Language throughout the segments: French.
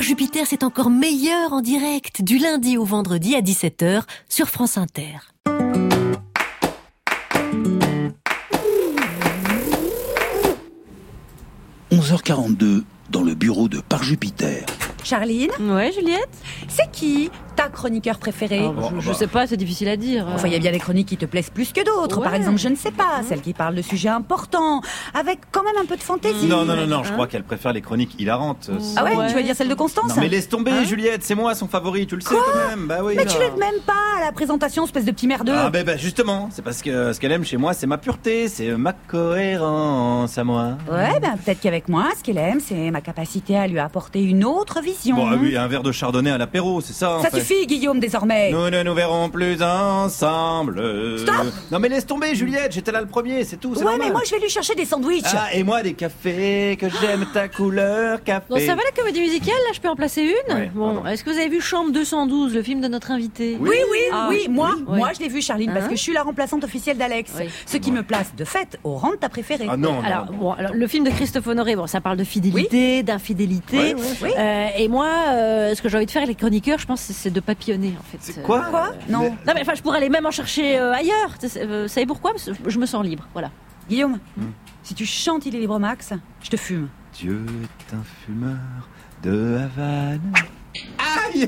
Jupiter, c'est encore meilleur en direct, du lundi au vendredi à 17h sur France Inter. « 11h42 dans le bureau de Par Jupiter. » Charline ? Ouais, Juliette ? C'est qui ta chroniqueur préféré ? Je sais pas, c'est difficile à dire. Enfin, il y a bien des chroniques qui te plaisent plus que d'autres. Ouais. Par exemple, je ne sais pas, celles qui parlent de sujets importants, avec quand même un peu de fantaisie. Non, je crois qu'elle préfère les chroniques hilarantes. Ah ouais, tu veux dire celle de Constance ? Non mais laisse tomber, Juliette, c'est moi son favori, tu le sais quand même. Bah oui. Mais tu l'aides même pas à la présentation, espèce de petit merdeux. Ah bah justement, c'est parce que ce qu'elle aime chez moi, c'est ma pureté, c'est ma cohérence à moi. Ouais, peut-être qu'avec moi, ce qu'elle aime, c'est ma capacité à lui apporter une autre vision. Bon, oui, un verre de chardonnay à l'apéro, c'est ça. Ça suffit, Guillaume, désormais. Nous ne nous verrons plus ensemble. Stop. Non mais laisse tomber, Juliette, j'étais là le premier, c'est tout, c'est Ouais, normal. mais moi, je vais lui chercher des sandwichs. Ah, et moi des cafés, que j'aime ta couleur, café. Bon, ça va la comédie musicale, là, je peux en placer une ? Ouais, Bon, pardon. est-ce que vous avez vu Chambre 212, le film de notre invité ? Oui, moi, Oui. je l'ai vu, Charline, parce que je suis la remplaçante officielle d'Alex. Oui. Ce qui me place, de fait, au rang de ta préférée. Ah non, Alors, le film de Christophe Honoré, ça parle de fidélité, d'infidélité. Oui. Et moi, ce que j'ai envie de faire avec les chroniqueurs, je pense, c'est de papillonner, en fait. C'est quoi Non. Non, mais enfin, je pourrais aller même en chercher ailleurs. Vous savez pourquoi ? Parce que je me sens libre, voilà. Guillaume, si tu chantes Il est libre Max, je te fume. Dieu est un fumeur de Havane. Aïe.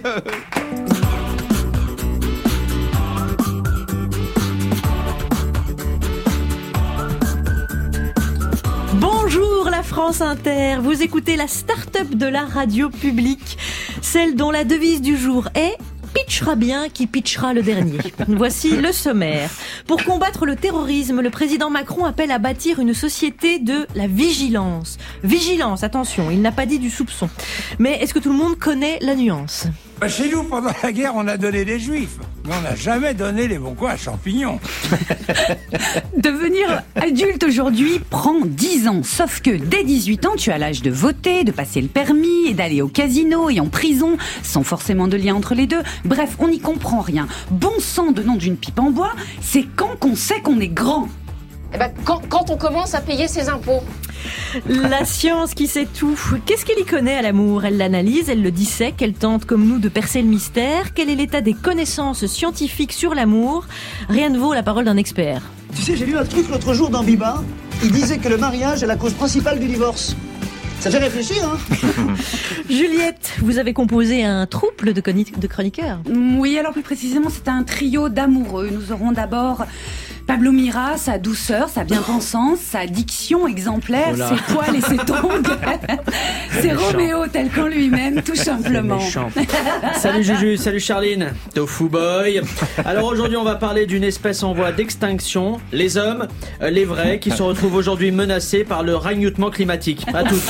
Bonjour la France Inter, vous écoutez la start-up de la radio publique, celle dont la devise du jour est « Pitchera bien qui pitchera le dernier ». Voici le sommaire. Pour combattre le terrorisme, le président Macron appelle à bâtir une société de la vigilance. Vigilance, attention, il n'a pas dit du soupçon. Mais est-ce que tout le monde connaît la nuance ? Chez nous, pendant la guerre, on a donné des juifs, mais on n'a jamais donné les bons coins à champignons. Devenir adulte aujourd'hui prend 10 ans, sauf que dès 18 ans, tu as l'âge de voter, de passer le permis et d'aller au casino et en prison, sans forcément de lien entre les deux. Bref, on n'y comprend rien. Bon sang de nom d'une pipe en bois, c'est quand qu'on sait qu'on est grand. Quand on commence à payer ses impôts. La science qui sait tout. Qu'est-ce qu'elle y connaît à l'amour ? Elle l'analyse, elle le dissèque, elle tente comme nous de percer le mystère. Quel est l'état des connaissances scientifiques sur l'amour ? Rien ne vaut la parole d'un expert. Tu sais, j'ai lu un truc l'autre jour dans Biba. Il disait que le mariage est la cause principale du divorce. Ça fait réfléchir, hein ? Juliette, vous avez composé un trouble de chroniqueurs. Oui, alors plus précisément, c'est un trio d'amoureux. Nous aurons d'abord Pablo Mira, sa douceur, sa bien-pensance, sa diction exemplaire, ses poils et ses tongs. C'est Roméo tel qu'en lui-même, tout simplement. Salut Juju, salut Charline, Tofu Boy. Alors aujourd'hui on va parler d'une espèce en voie d'extinction, les hommes, les vrais, qui se retrouvent aujourd'hui menacés par le rajeunissement climatique. À toutes.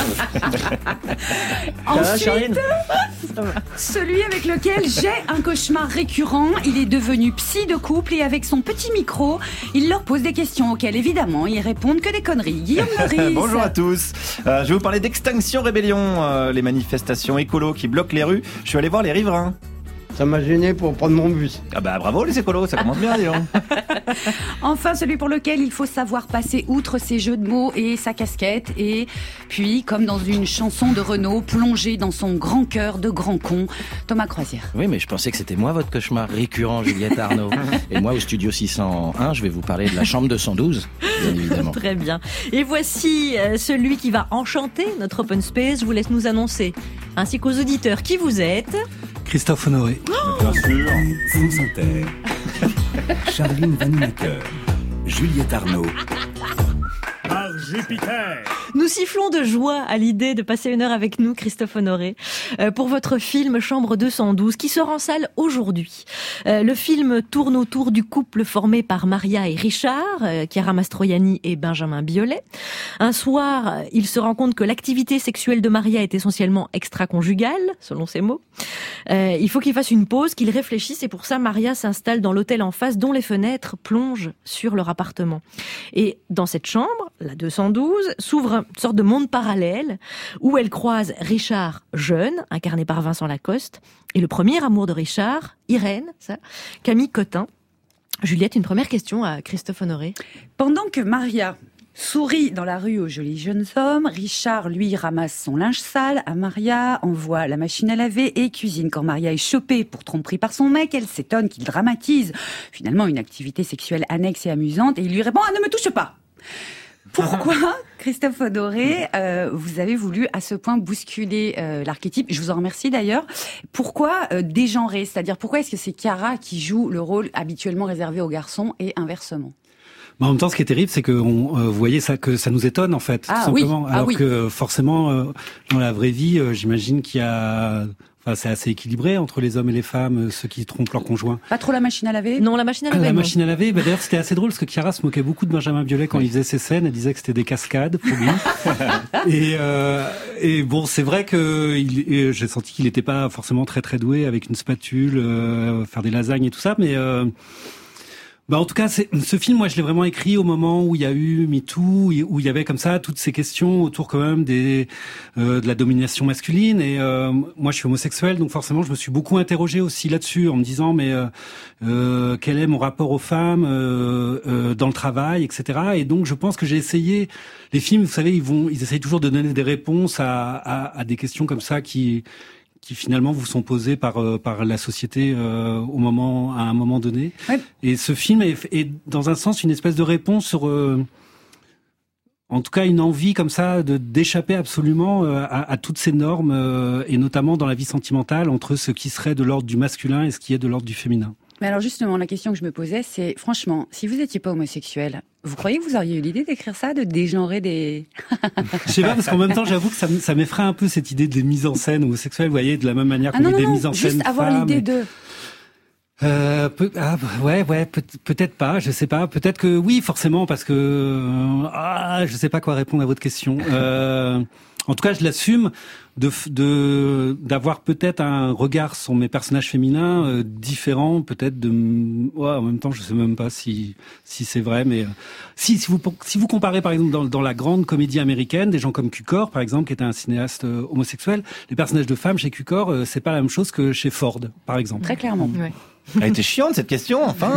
Ça va, Charline ? Celui avec lequel j'ai un cauchemar récurrent, il est devenu psy de couple et avec son petit micro, il leur pose des questions auxquelles évidemment ils répondent que des conneries. Guillaume Meurice. Bonjour à tous. Je vais vous parler d'Extinction Rébellion, les manifestations écolos qui bloquent les rues. Je suis allé voir les riverains. Ça m'a gêné pour prendre mon bus. Ah bah bravo les écolos, ça commence bien, dis donc. Enfin, celui pour lequel il faut savoir passer outre ses jeux de mots et sa casquette et puis, comme dans une chanson de Renaud, plonger dans son grand cœur de grand con, Thomas Croisière. Oui, mais je pensais que c'était moi votre cauchemar récurrent, Juliette Arnaud. Et moi, au studio 601, je vais vous parler de la chambre 212, bien évidemment. Très bien. Et voici celui qui va enchanter notre open space. Je vous laisse nous annoncer, ainsi qu'aux auditeurs, qui vous êtes. Christophe Honoré. Bien sûr. France Inter. Charline Vanhoenacker. Juliette Arnaud. Par Jupiter. Nous sifflons de joie à l'idée de passer une heure avec nous, Christophe Honoré, pour votre film Chambre 212, qui sort en salle aujourd'hui. Le film tourne autour du couple formé par Maria et Richard, Chiara Mastroianni et Benjamin Biolay. Un soir, il se rend compte que l'activité sexuelle de Maria est essentiellement extra-conjugale, selon ses mots. Il faut qu'il fasse une pause, qu'il réfléchisse, et pour ça, Maria s'installe dans l'hôtel en face, dont les fenêtres plongent sur leur appartement. Et dans cette chambre, la 212, s'ouvre une sorte de monde parallèle où elle croise Richard jeune, incarné par Vincent Lacoste, et le premier amour de Richard, Irène, Camille Cotin. Juliette, une première question à Christophe Honoré. Pendant que Maria sourit dans la rue aux jolis jeunes hommes. Richard, lui, ramasse son linge sale à Maria, envoie la machine à laver et cuisine. Quand Maria est chopée pour tromperie par son mec, elle s'étonne qu'il dramatise finalement une activité sexuelle annexe et amusante et il lui répond « Ah, ne me touche pas !» Pourquoi, Christophe Honoré, vous avez voulu à ce point bousculer l'archétype? Je vous en remercie d'ailleurs. Pourquoi dégenrer? C'est-à-dire pourquoi est-ce que c'est Chiara qui joue le rôle habituellement réservé aux garçons et inversement? En même temps, ce qui est terrible, c'est que vous voyez ça, que ça nous étonne en fait, tout simplement. Alors que forcément, dans la vraie vie, j'imagine qu'il y a... Enfin, c'est assez équilibré entre les hommes et les femmes, ceux qui trompent leur conjoint. Pas trop la machine à laver? Non, la machine à laver. La machine à laver, d'ailleurs, c'était assez drôle parce que Chiara se moquait beaucoup de Benjamin Biolay quand il faisait ses scènes. Elle disait que c'était des cascades pour lui. Et bon, c'est vrai que j'ai senti qu'il n'était pas forcément très très doué avec une spatule, faire des lasagnes et tout ça, mais en tout cas, ce film, moi, je l'ai vraiment écrit au moment où il y a eu MeToo, où il y avait comme ça toutes ces questions autour quand même de la domination masculine. Et moi, je suis homosexuel, donc forcément, je me suis beaucoup interrogé aussi là-dessus, en me disant, mais quel est mon rapport aux femmes dans le travail, etc. Et donc, je pense que j'ai essayé. Les films, vous savez, ils essayent toujours de donner des réponses à des questions comme ça qui finalement vous sont posées par la société à un moment donné. Ouais. Et ce film est dans un sens une espèce de réponse sur en tout cas une envie comme ça d'échapper absolument à toutes ces normes et notamment dans la vie sentimentale entre ce qui serait de l'ordre du masculin et ce qui est de l'ordre du féminin. Mais alors justement, la question que je me posais, c'est franchement, si vous n'étiez pas homosexuel, vous croyez que vous auriez eu l'idée d'écrire ça, de dégenrer des... Je sais pas, parce qu'en même temps, j'avoue que ça m'effraie un peu cette idée des mises en scène homosexuelles, vous voyez, de la même manière qu'on met des mises en scène juste avoir l'idée de... peut-être pas, je sais pas. Peut-être que oui, forcément, parce que je sais pas quoi répondre à votre question. En tout cas, je l'assume d'avoir peut-être un regard sur mes personnages féminins différent, peut-être en même temps, je sais même pas si c'est vrai, mais si vous comparez par exemple dans la grande comédie américaine, des gens comme Cukor par exemple, qui était un cinéaste homosexuel, les personnages de femmes chez Cukor, c'est pas la même chose que chez Ford, par exemple. Très clairement. Ouais. Elle était chiante cette question, enfin.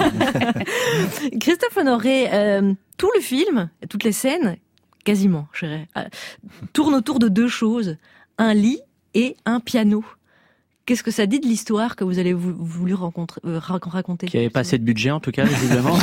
Christophe Honoré, tout le film, toutes les scènes, quasiment, je dirais, tournent autour de deux choses, un lit et un piano. Qu'est-ce que ça dit de l'histoire que vous allez voulu raconter? Qui avait pas assez de budget en tout cas, visiblement.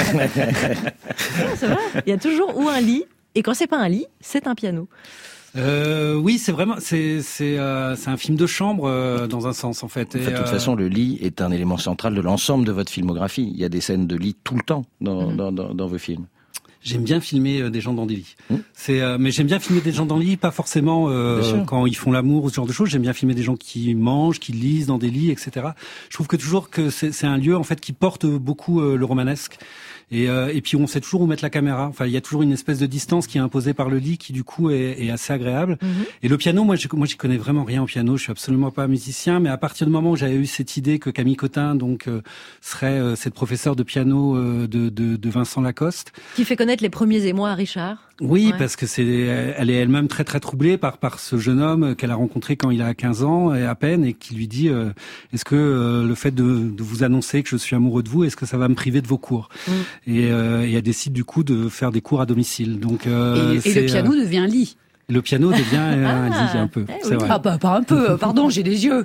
C'est vrai. Il y a toujours ou un lit, et quand c'est pas un lit, c'est un piano. Oui, c'est vraiment c'est un film de chambre dans un sens en fait. De toute façon, le lit est un élément central de l'ensemble de votre filmographie. Il y a des scènes de lit tout le temps dans vos films. J'aime bien filmer des gens dans des lits. Mais j'aime bien filmer des gens dans des lits, pas forcément quand ils font l'amour ou ce genre de choses. J'aime bien filmer des gens qui mangent, qui lisent dans des lits, etc. Je trouve que toujours que c'est un lieu en fait qui porte beaucoup le romanesque. Et puis on sait toujours où mettre la caméra. Enfin, il y a toujours une espèce de distance qui est imposée par le lit, qui du coup est assez agréable. Et le piano, moi, j'y connais vraiment rien au piano. Je suis absolument pas musicien, mais à partir du moment où j'avais eu cette idée que Camille Cotin, donc, serait cette professeure de piano de Vincent Lacoste, qui fait connaître les premiers émois à Richard. Oui, ouais. Parce que elle est elle-même très très troublée par ce jeune homme qu'elle a rencontré quand il a 15 ans et à peine, et qui lui dit est-ce que le fait de vous annoncer que je suis amoureux de vous, est-ce que ça va me priver de vos cours? Et elle décide du coup de faire des cours à domicile. Donc et le piano devient lit. Le piano devient un lit un peu, c'est vrai. Ah bah pas un peu, pardon, j'ai des yeux.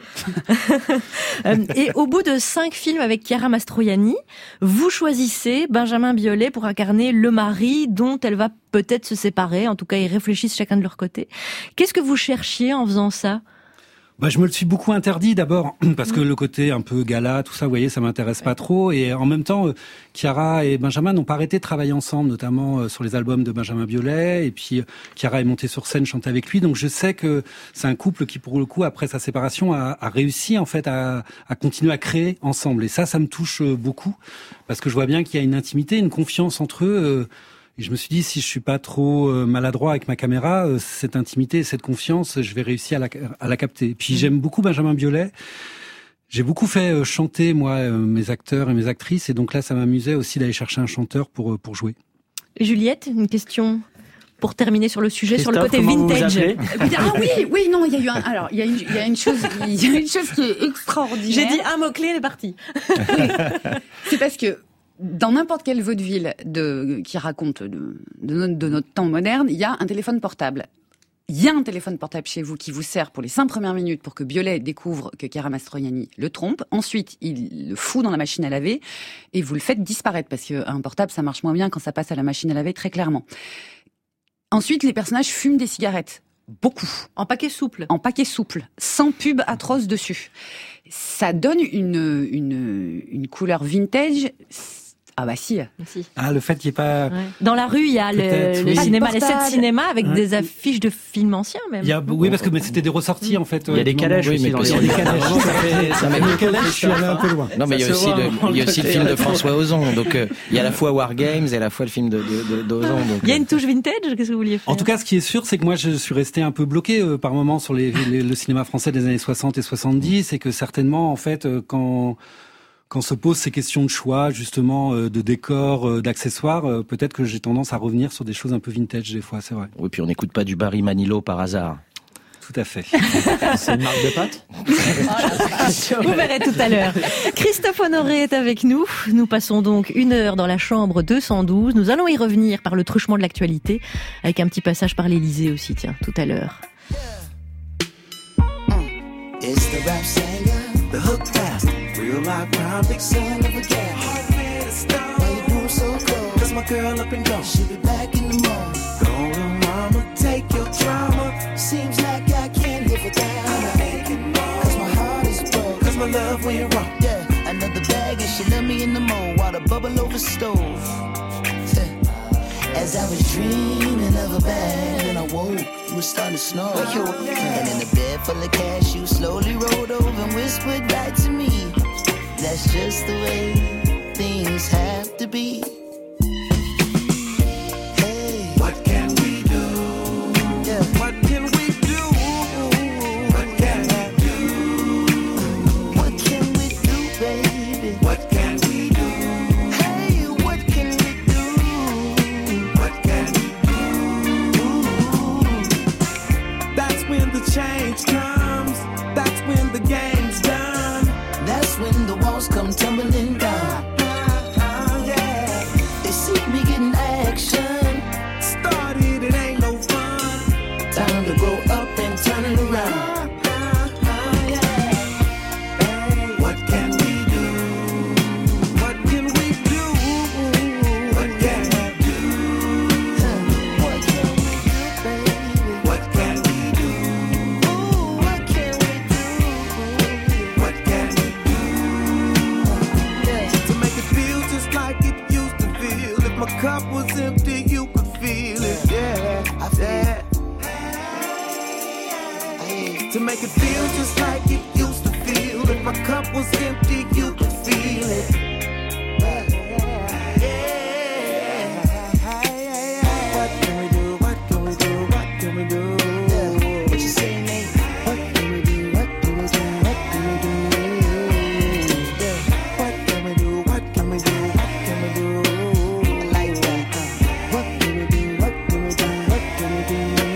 Et au bout de 5 films avec Chiara Mastroianni, vous choisissez Benjamin Biolay pour incarner le mari dont elle va peut-être se séparer. En tout cas, ils réfléchissent chacun de leur côté. Qu'est-ce que vous cherchiez en faisant ça ? Je me le suis beaucoup interdit d'abord parce que le côté un peu gala, tout ça, vous voyez, ça m'intéresse pas trop. Et en même temps, Chiara et Benjamin n'ont pas arrêté de travailler ensemble, notamment sur les albums de Benjamin Biolay. Et puis Chiara est montée sur scène chanter avec lui. Donc je sais que c'est un couple qui, pour le coup, après sa séparation, a réussi en fait à continuer à créer ensemble. Et ça me touche beaucoup parce que je vois bien qu'il y a une intimité, une confiance entre eux. Et je me suis dit, si je suis pas trop maladroit avec ma caméra, cette intimité et cette confiance, je vais réussir à la capter. Puis j'aime beaucoup Benjamin Biolay. J'ai beaucoup fait chanter, moi, mes acteurs et mes actrices. Et donc là, ça m'amusait aussi d'aller chercher un chanteur pour jouer. Juliette, une question pour terminer sur le sujet, sur le côté vintage. Ah oui, non, il y a une chose qui est extraordinaire. J'ai dit un mot-clé, elle est partie. Oui. C'est parce que Dans n'importe quel vaudeville qui raconte de notre temps moderne, il y a un téléphone portable. Il y a un téléphone portable chez vous qui vous sert pour les 5 premières minutes pour que Biolay découvre que Chiara Mastroianni le trompe. Ensuite, il le fout dans la machine à laver et vous le faites disparaître parce qu'un portable, ça marche moins bien quand ça passe à la machine à laver, très clairement. Ensuite, les personnages fument des cigarettes. Beaucoup. En paquet souple. En paquet souple. Sans pub atroce dessus. Ça donne une couleur vintage. Ah bah si. Ah, le fait qu'il n'y ait pas... Ouais. Dans la rue, il y a le cinéma, les 7 cinémas avec des affiches de films anciens même. Oui, parce que c'était des ressorties en fait. Il y a des calèches aussi dans les calèches. Les calèches, je suis allé un peu loin. Non, mais il y a aussi le film de François Ozon. Donc il y a à la fois War Games et à la fois le film d'Ozon. Il y a une touche vintage, qu'est-ce que vous vouliez faire? En tout cas, ce qui est sûr, c'est que moi je suis resté un peu bloqué par moments sur le cinéma français des années 60 et 70 et que certainement en fait quand se posent ces questions de choix, justement, de décor, d'accessoires, peut-être que j'ai tendance à revenir sur des choses un peu vintage des fois, c'est vrai. Oui, puis on n'écoute pas du Barry Manilow par hasard. Tout à fait. C'est une marque de pâtes. Vous verrez tout à l'heure. Christophe Honoré est avec nous. Nous passons donc 1 heure dans la chambre 212. Nous allons y revenir par le truchement de l'actualité, avec un petit passage par l'Élysée aussi, tiens, tout à l'heure. It's the rap singer, the hook master, real life crime, big son of a gas. Why you move so cold? Cause my girl up and gone, she'll be back in the morning. Go on, mama, take your drama. Seems like I can't live without her. Cause my heart is broke, cause my love went wrong. Yeah, another bag and she left me in the mold while the bubble over stove. As I was dreaming of a bag, and I woke, it was starting to snow. And in the bed full of cash, you slowly rolled over and whispered back to me, that's just the way things have to be. Hey, what can we do? Yeah, what can we do? What can we do? What can we do, baby? What can we do? Hey, what can we do? What can we do? That's when the change comes. That's when the game's done. That's when the walls come tumbling down. Yeah, they see me getting action. Started, it ain't no fun. Time to grow up and turn it around. What can we do? What can we do? What can we do? What can we do, baby? What can we do? Ooh, what can we do? What can we do? To make it feel just like it used to feel. If my cup was empty, you could feel it. Yeah, I feel it. To make it feel just like it used to feel. If my cup was empty, you could feel it. What can we do? What can we do? What can we do? What you say, Nate? What can we do? What can we do? What can we do? What can we do? What can we do? What can we do? I like that. What can we do? What can we do? What can we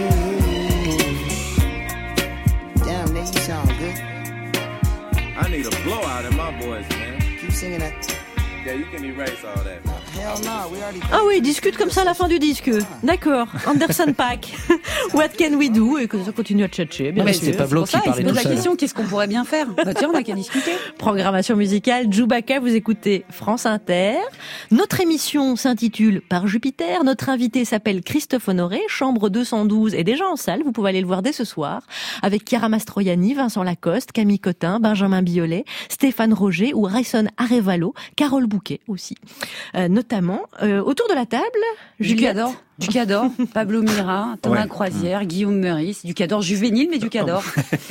do? Damn, Nate, you sound good. I need a blowout in my voice, man. Keep singing that. Yeah, you can erase all that. Hell no, we already. Ah oui, discute comme ça à la fin du disque. D'accord. Anderson Paak. What can we do? Et que ça continue à tchatcher, bien sûr. C'était Pavlo qui parlait tout tout la seul. question, qu'est-ce qu'on pourrait bien faire? Bah tiens, on n'a qu'à discuter. Programmation musicale, Djoubaka, vous écoutez France Inter. Notre émission s'intitule Par Jupiter. Notre invité s'appelle Christophe Honoré. Chambre 212 est déjà en salle. Vous pouvez aller le voir dès ce soir. Avec Chiara Mastroianni, Vincent Lacoste, Camille Cotin, Benjamin Biolay, Stéphane Roger ou Rayson Arevalo, Carole Bouquet aussi. Notamment, autour de la table, Juliette. Ducador, Pablo Mira, Thomas Croisière, Guillaume Meurice, Ducador juvénile, mais Ducador.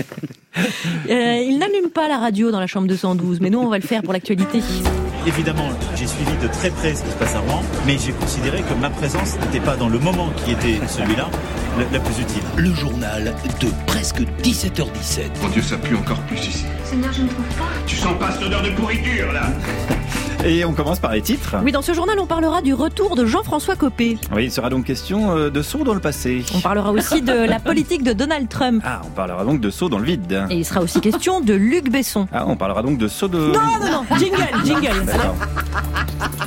Il n'allume pas la radio dans la chambre 212, mais nous, on va le faire pour l'actualité. Évidemment, j'ai suivi de très près ce qui se passe à Rouen, mais j'ai considéré que ma présence n'était pas dans le moment qui était celui-là la plus utile. Le journal de presque 17h17. Mon Dieu, ça pue encore plus ici. Seigneur, je ne trouve pas. Tu sens pas cette odeur de pourriture, là? Et on commence par les titres. Oui, dans ce journal, on parlera du retour de Jean-François Copé. Oui, il sera donc question de saut dans le passé. On parlera aussi de la politique de Donald Trump. Ah, on parlera donc de saut dans le vide. Et il sera aussi question de Luc Besson. Ah, on parlera donc de saut de... Non, jingle. D'accord.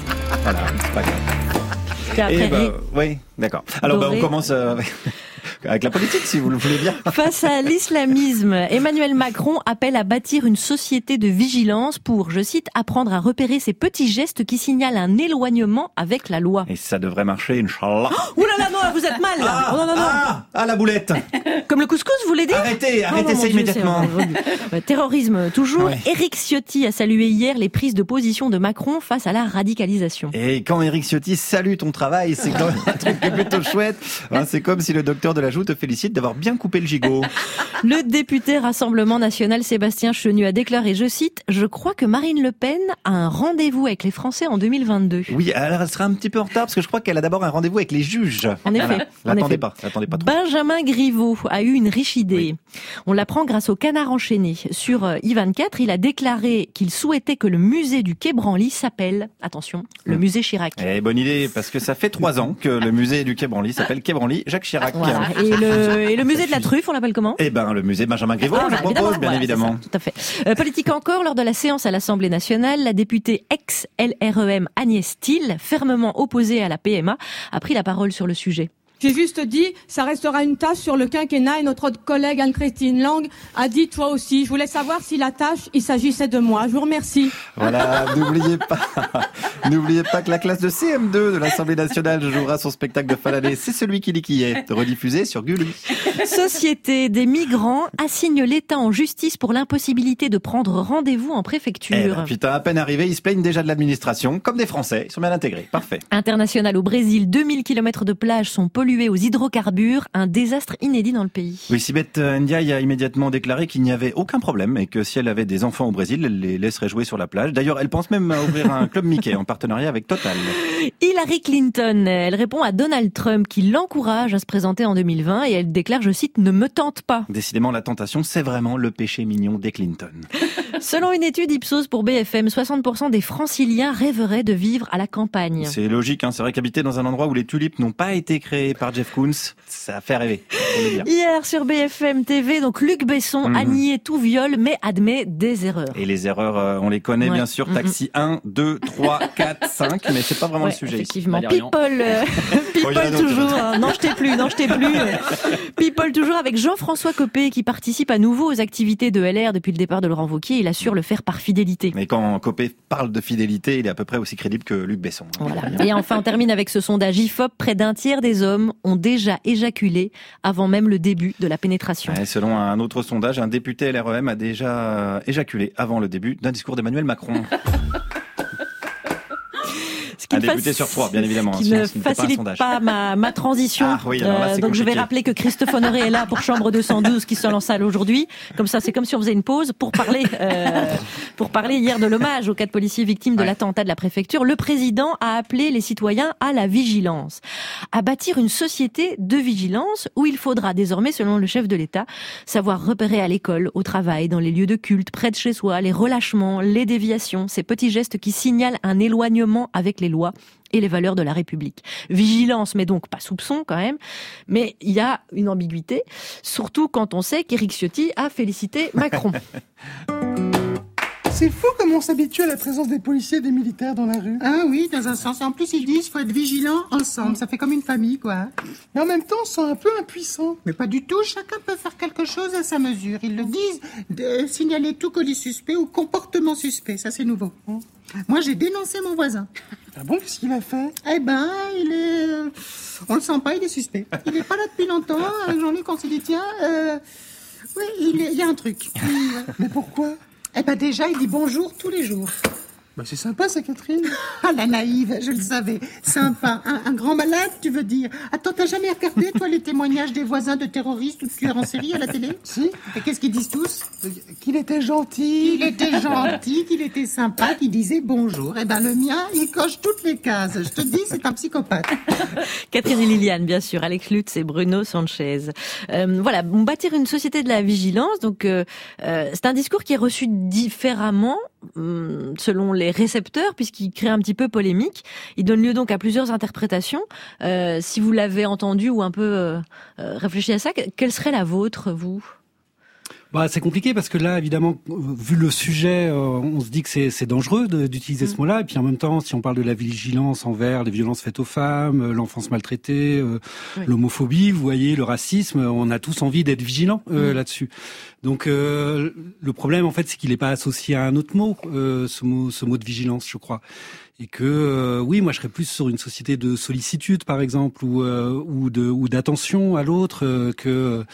Voilà, c'est pas grave. Après, oui, d'accord. Alors on commence avec la politique, si vous le voulez bien. Face à l'islamisme, Emmanuel Macron appelle à bâtir une société de vigilance pour, je cite, apprendre à repérer ces petits gestes qui signalent un éloignement avec la loi. Et ça devrait marcher, Inch'Allah. Oh là là, non, vous êtes mal là. Non. La boulette. Comme le couscous, vous voulez dire? Arrêtez ça immédiatement. Terrorisme, toujours. Ouais. Éric Ciotti a salué hier les prises de position de Macron face à la radicalisation. Et quand Éric Ciotti salue ton travail, c'est quand même un truc qui est plutôt chouette. C'est comme si le docteur de la Joue te félicite d'avoir bien coupé le gigot. Le député Rassemblement National Sébastien Chenu a déclaré, je cite, « Je crois que Marine Le Pen a un rendez-vous avec les Français en 2022 ». Oui, alors elle sera un petit peu en retard parce que je crois qu'elle a d'abord un rendez-vous avec les juges. En effet. L'attendez pas trop. Benjamin Griveaux a eu une riche idée. Oui. On l'apprend grâce au Canard enchaîné. Sur I24, il a déclaré qu'il souhaitait que le musée du Quai Branly s'appelle, attention, le musée Chirac. Bonne idée, parce que ça fait 3 ans que le musée du Quai Branly s'appelle Quai Branly Jacques Chirac. Voilà. Et le musée de la truffe, on l'appelle comment? Le musée Benjamin Griveaux, je propose, bien évidemment. Ça, tout à fait. Politique encore, lors de la séance à l'Assemblée nationale, la députée ex-LREM Agnès Thiel, fermement opposée à la PMA, a pris la parole sur le sujet. J'ai juste dit, ça restera une tâche sur le quinquennat et notre collègue Anne-Christine Lang a dit toi aussi. Je voulais savoir si la tâche, il s'agissait de moi. Je vous remercie. Voilà, n'oubliez pas que la classe de CM2 de l'Assemblée nationale jouera son spectacle de fin d'année. C'est celui qui dit qui est, rediffusé sur Gulli. Société des migrants assigne l'État en justice pour l'impossibilité de prendre rendez-vous en préfecture. Putain, à peine arrivés, ils se plaignent déjà de l'administration, comme des Français. Ils sont bien intégrés. Parfait. International au Brésil, 2000 km de plage sont pollués aux hydrocarbures, un désastre inédit dans le pays. Oui, Sibeth Ndiaye a immédiatement déclaré qu'il n'y avait aucun problème et que si elle avait des enfants au Brésil, elle les laisserait jouer sur la plage. D'ailleurs, elle pense même à ouvrir un club Mickey en partenariat avec Total. Hillary Clinton, elle répond à Donald Trump qui l'encourage à se présenter en 2020 et elle déclare, je cite, « Ne me tente pas ». Décidément, la tentation, c'est vraiment le péché mignon des Clinton. Selon une étude Ipsos pour BFM, 60% des franciliens rêveraient de vivre à la campagne. C'est logique, c'est vrai qu'habiter dans un endroit où les tulipes n'ont pas été créées par Jeff Koons, ça fait rêver. Hier sur BFM TV, donc Luc Besson a nié tout viol mais admet des erreurs. Et les erreurs, on les connaît bien sûr, Taxi 1, 2, 3, 4, 5, mais c'est pas vraiment le sujet. Effectivement, People toujours. Non, je t'ai plus. People toujours avec Jean-François Copé qui participe à nouveau aux activités de LR depuis le départ de Laurent Wauquiez. Il assure le faire par fidélité. Mais quand Copé parle de fidélité, il est à peu près aussi crédible que Luc Besson. Voilà. Et enfin, on termine avec ce sondage IFOP. Près d'un tiers des hommes ont déjà éjaculé avant même le début de la pénétration. Et selon un autre sondage, un député LREM a déjà éjaculé avant le début d'un discours d'Emmanuel Macron. Un député sur 3, bien évidemment. Ce qui ne facilite pas ma transition. Donc je vais rappeler que Christophe Honoré est là pour Chambre 212 qui se lance à aujourd'hui. Comme ça, c'est comme si on faisait une pause pour parler hier de l'hommage aux 4 policiers victimes de l'attentat de la préfecture. Le président a appelé les citoyens à la vigilance, à bâtir une société de vigilance où il faudra désormais, selon le chef de l'État, savoir repérer à l'école, au travail, dans les lieux de culte, près de chez soi, les relâchements, les déviations, ces petits gestes qui signalent un éloignement avec les lois et les valeurs de la République. Vigilance, mais donc pas soupçon quand même. Mais il y a une ambiguïté, surtout quand on sait qu'Éric Ciotti a félicité Macron. C'est fou comme on s'habitue à la présence des policiers et des militaires dans la rue. Ah oui, dans un sens. En plus, ils disent qu'il faut être vigilant ensemble. Ça fait comme une famille, quoi. Mais en même temps, on se sent un peu impuissant. Mais pas du tout. Chacun peut faire quelque chose à sa mesure. Ils le disent. De signaler tout colis suspect ou comportement suspect. Ça, c'est nouveau. Moi, j'ai dénoncé mon voisin. Ah bon, qu'est-ce qu'il a fait? Eh ben, il est... On le sent pas, il est suspect. Il est pas là depuis longtemps. Jean-Luc, on s'est dit, tiens... Oui, il y a un truc. Mais pourquoi? Eh ben déjà, il dit bonjour tous les jours. Bah c'est sympa ça, Catherine. Ah, la naïve, je le savais. Sympa. Un grand malade, tu veux dire. Attends, t'as jamais regardé, toi, les témoignages des voisins de terroristes ou de tueurs en série à la télé? Si. Et qu'est-ce qu'ils disent tous? Qu'il était gentil. Qu'il était gentil, qu'il était sympa, qu'il disait bonjour. Eh ben, le mien, il coche toutes les cases. Je te dis, c'est un psychopathe. Catherine et Liliane, bien sûr. Alex Lutz et Bruno Sanchez. Voilà, bâtir une société de la vigilance. Donc, c'est un discours qui est reçu différemment selon les récepteurs, puisqu'il crée un petit peu polémique. Il donne lieu donc à plusieurs interprétations. Si vous l'avez entendu ou un peu réfléchi à ça, quelle serait la vôtre, vous ? Bah, c'est compliqué parce que là, évidemment, vu le sujet, on se dit que c'est dangereux d'utiliser ce mot-là. Et puis en même temps, si on parle de la vigilance envers les violences faites aux femmes, l'enfance maltraitée, l'homophobie, vous voyez, le racisme, on a tous envie d'être vigilants là-dessus. Donc le problème, en fait, c'est qu'il n'est pas associé à un autre mot, ce mot de vigilance, je crois. Et que oui, moi je serais plus sur une société de sollicitude, par exemple, ou d'attention à l'autre que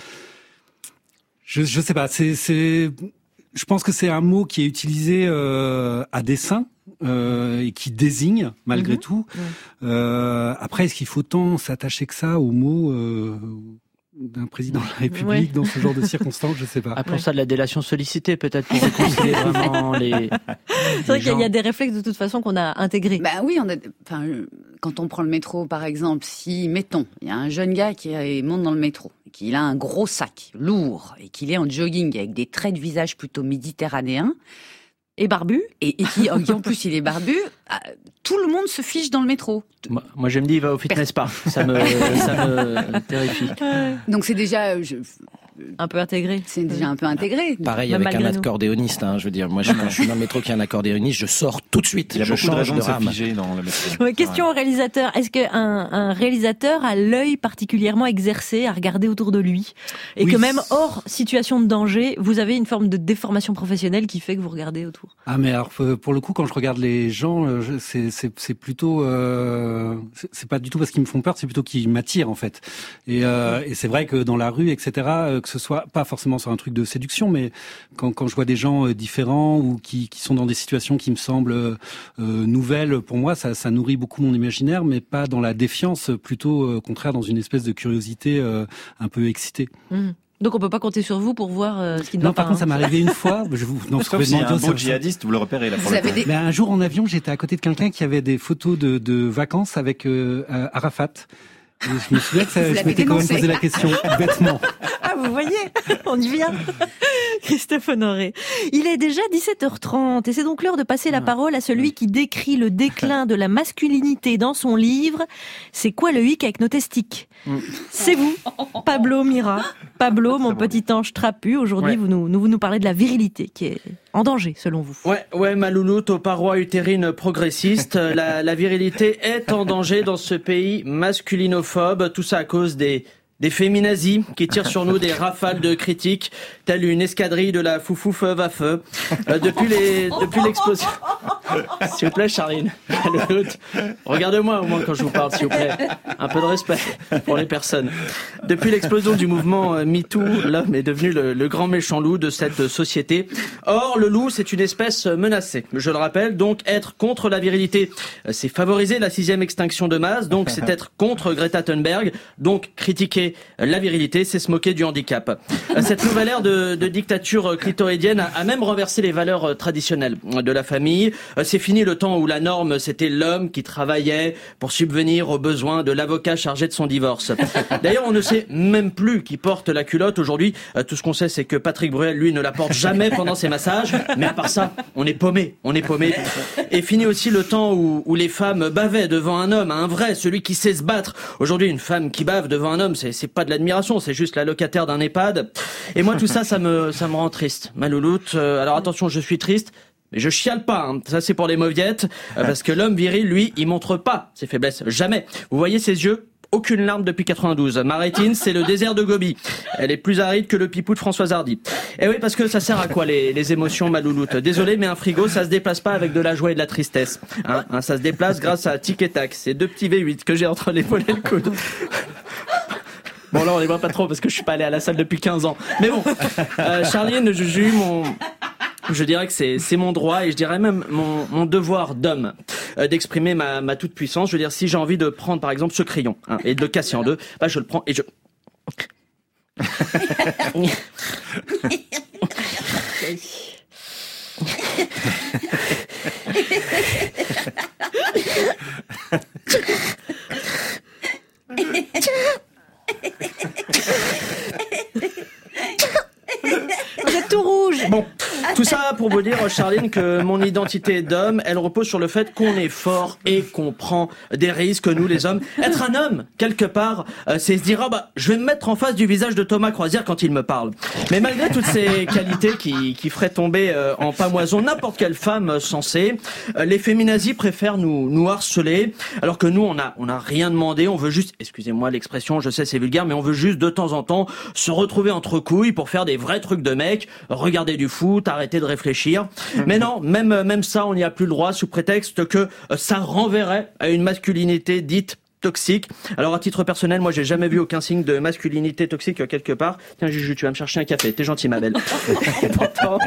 je sais pas. Je pense que c'est un mot qui est utilisé à dessein et qui désigne malgré tout. Après, est-ce qu'il faut tant s'attacher que ça au mot d'un président de la République dans ce genre de circonstances, je sais pas. Appelons ça de la délation sollicitée, peut-être, pour réconcilier vraiment les. C'est vrai qu'il y a des réflexes de toute façon qu'on a intégrés. Bah oui, quand on prend le métro, par exemple, si, mettons, il y a un jeune gars qui monte dans le métro, qu'il a un gros sac lourd et qu'il est en jogging avec des traits de visage plutôt méditerranéens. Et barbu. Et qui en plus il est barbu, tout le monde se fiche dans le métro. Moi je me dis, il va au fitness park. Ça me terrifie. Donc c'est déjà... un peu intégré. C'est déjà un peu intégré. Pareil avec un accordéoniste, je veux dire. Moi, quand je suis dans le métro qui a un accordéoniste, je sors tout de suite. Il y a beaucoup de raisons de se rame. figer dans le métro. Question au réalisateur. Est-ce qu'un réalisateur a l'œil particulièrement exercé à regarder autour de lui? Et que même hors situation de danger, vous avez une forme de déformation professionnelle qui fait que vous regardez autour? Ah, mais alors, pour le coup, quand je regarde les gens, c'est plutôt... c'est pas du tout parce qu'ils me font peur, c'est plutôt qu'ils m'attirent, en fait. Et c'est vrai que dans la rue, etc., que ce soit pas forcément sur un truc de séduction, mais quand je vois des gens différents ou qui sont dans des situations qui me semblent nouvelles, pour moi, ça nourrit beaucoup mon imaginaire, mais pas dans la défiance, plutôt au contraire dans une espèce de curiosité un peu excitée. Donc on peut pas compter sur vous pour voir ce qui ne va pas. Non, par contre, ça m'est arrivé une fois. Sauf si un beau djihadiste, vous le repérez là pour le coup. Mais un jour en avion, j'étais à côté de quelqu'un qui avait des photos de vacances avec Arafat. Et je me souviens que je m'étais quand même posé la question, bêtement. Ah, vous voyez, on y vient. Christophe Honoré. Il est déjà 17h30 et c'est donc l'heure de passer la parole à celui qui décrit le déclin de la masculinité dans son livre. C'est quoi le hic avec nos testiques? C'est vous, Pablo Mira. Pablo, mon petit ange trapu. Aujourd'hui, vous nous parlez de la virilité qui est en danger, selon vous. Ouais, ma louloute aux parois utérines progressistes. La virilité est en danger dans ce pays masculinophobe. Tout ça à cause des féminazis qui tirent sur nous des rafales de critiques, telle une escadrille de la foufou feuve à feu. Depuis l'explosion. S'il vous plaît, Charline. Regardez-moi au moins quand je vous parle, s'il vous plaît. Un peu de respect pour les personnes. Depuis l'explosion du mouvement MeToo, l'homme est devenu le grand méchant loup de cette société. Or, le loup, c'est une espèce menacée. Je le rappelle, donc être contre la virilité, c'est favoriser la 6e extinction de masse, donc c'est être contre Greta Thunberg, donc critiquer la virilité, c'est se moquer du handicap. Cette nouvelle ère de dictature clitoridienne a même renversé les valeurs traditionnelles de la famille. C'est fini le temps où la norme, c'était l'homme qui travaillait pour subvenir aux besoins de l'avocat chargé de son divorce. D'ailleurs, on ne sait même plus qui porte la culotte aujourd'hui. Tout ce qu'on sait, c'est que Patrick Bruel, lui, ne la porte jamais pendant ses massages. Mais à part ça, on est paumé. Et fini aussi le temps où les femmes bavaient devant un homme, un vrai, celui qui sait se battre. Aujourd'hui, une femme qui bave devant un homme, c'est pas de l'admiration, c'est juste la locataire d'un EHPAD. Et moi, tout ça, ça me rend triste. Ma louloute, alors attention, je suis triste, mais je chiale pas, Ça c'est pour les mauviettes, parce que l'homme viril, lui, il montre pas ses faiblesses, jamais. Vous voyez ses yeux? Aucune larme depuis 92. Ma rétine, c'est le désert de Gobi. Elle est plus aride que le pipou de Françoise Hardy. Et oui, parce que ça sert à quoi les émotions, ma louloute? Désolé, mais un frigo, ça se déplace pas avec de la joie et de la tristesse. Ça se déplace grâce à Tic et Tac. C'est 2 petits V8 que j'ai entre l'épaule et le coude. Bon, là, on les voit pas trop parce que je suis pas allé à la salle depuis 15 ans. Mais bon, Charline, je dirais que c'est mon droit et je dirais même mon devoir d'homme d'exprimer ma toute puissance. Je veux dire, si j'ai envie de prendre par exemple ce crayon et de le casser en deux, je le prends et je... Vous êtes tout rouge. Bon, Tout ça pour vous dire, Charline, que mon identité d'homme, elle repose sur le fait qu'on est fort et qu'on prend des risques, nous les hommes. Être un homme, quelque part, c'est se dire, je vais me mettre en face du visage de Thomas Croisière quand il me parle. Mais malgré toutes ces qualités qui feraient tomber en pamoison n'importe quelle femme sensée, les féminazis préfèrent nous harceler, alors que nous, on a rien demandé, on veut juste, excusez-moi l'expression, je sais c'est vulgaire, mais on veut juste de temps en temps se retrouver entre couilles pour faire des vrais trucs de mec, regarder du foot, arrêter de réfléchir. Mais non, même ça, on n'y a plus le droit sous prétexte que ça renverrait à une masculinité dite toxique. Alors à titre personnel, moi j'ai jamais vu aucun signe de masculinité toxique quelque part. Tiens Juju, tu vas me chercher un café, t'es gentil ma belle. Et pourtant,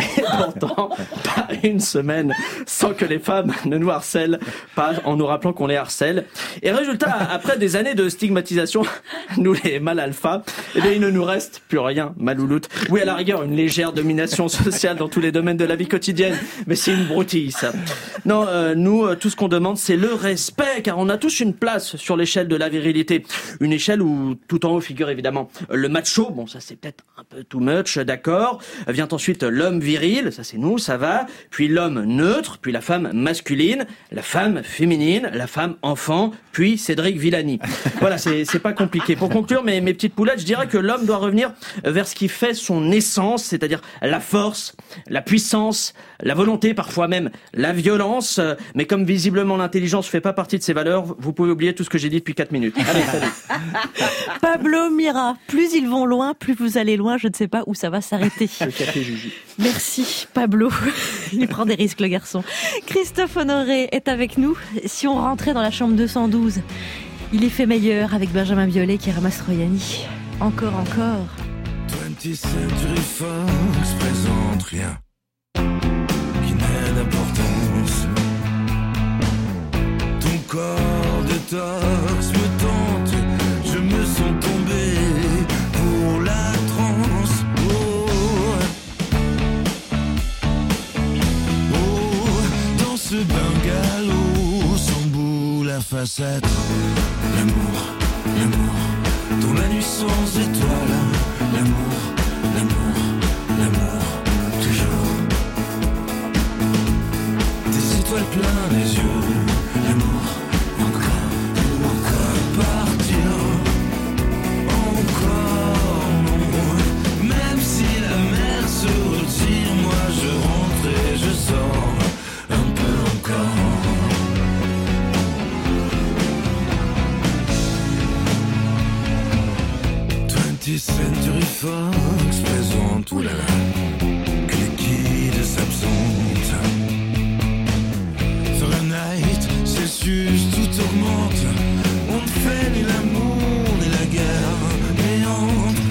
pas une semaine sans que les femmes ne nous harcèlent, pas en nous rappelant qu'on les harcèle. Et résultat, après des années de stigmatisation, nous les mâles alpha, il ne nous reste plus rien, malouloute. Oui, à la rigueur, une légère domination sociale dans tous les domaines de la vie quotidienne, mais c'est une broutille ça. Non, nous, tout ce qu'on demande, c'est le respect, car on a tous une place sur l'échelle de la virilité. Une échelle où tout en haut figure évidemment le macho, bon ça c'est peut-être un peu too much, d'accord. Vient ensuite l'homme viril, ça c'est nous, ça va. Puis l'homme neutre, puis la femme masculine, la femme féminine, la femme enfant, puis Cédric Villani. Voilà, c'est pas compliqué. Pour conclure mes petites poulettes, je dirais que l'homme doit revenir vers ce qui fait son essence, c'est-à-dire la force, la puissance, la volonté, parfois même la violence. Mais comme visiblement l'intelligence fait pas partie de ses valeurs, vous pouvez oublier tout ce que j'ai dit depuis 4 minutes. Allez, salut. Pablo Mira, plus ils vont loin, plus vous allez loin, je ne sais pas où ça va s'arrêter. Le café Juju. Merci Pablo, il prend des risques le garçon. Christophe Honoré est avec nous. Si on rentrait dans la chambre 212, il est fait meilleur avec Benjamin Biolay qui ramasse Royani. Encore. 20th Century Fox présente rien qui n'a d'importance. Ton corps de torse me tente, je me sens tombé pour la transe. Oh, dans ce bungalow sans bout la facette. L'amour, dans la nuit sans étoiles. L'amour, toujours. Des étoiles plein les yeux. L'amour, encore partir. Encore non. Même si la mer se retire, moi je rentre et je sors. Un peu encore. 20th Century Fox présente, oulala, que les guides s'absentent. Fahrenheit, Celsius, tout augmente. On ne fait ni l'amour ni la guerre néante.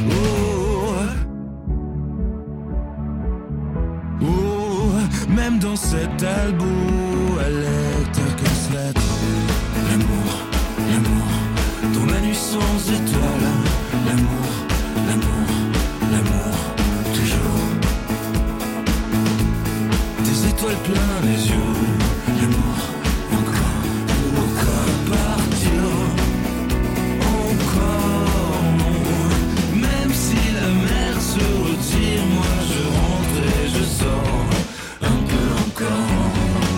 Oh, même dans cet albo à lecteur casse-lettre. L'amour, dans la nuit sans étoiles. L'amour, toujours. Des étoiles plein les yeux. L'amour, encore partir. Encore non. Même si la mer se retire, moi je rentre et je sors. Un peu encore.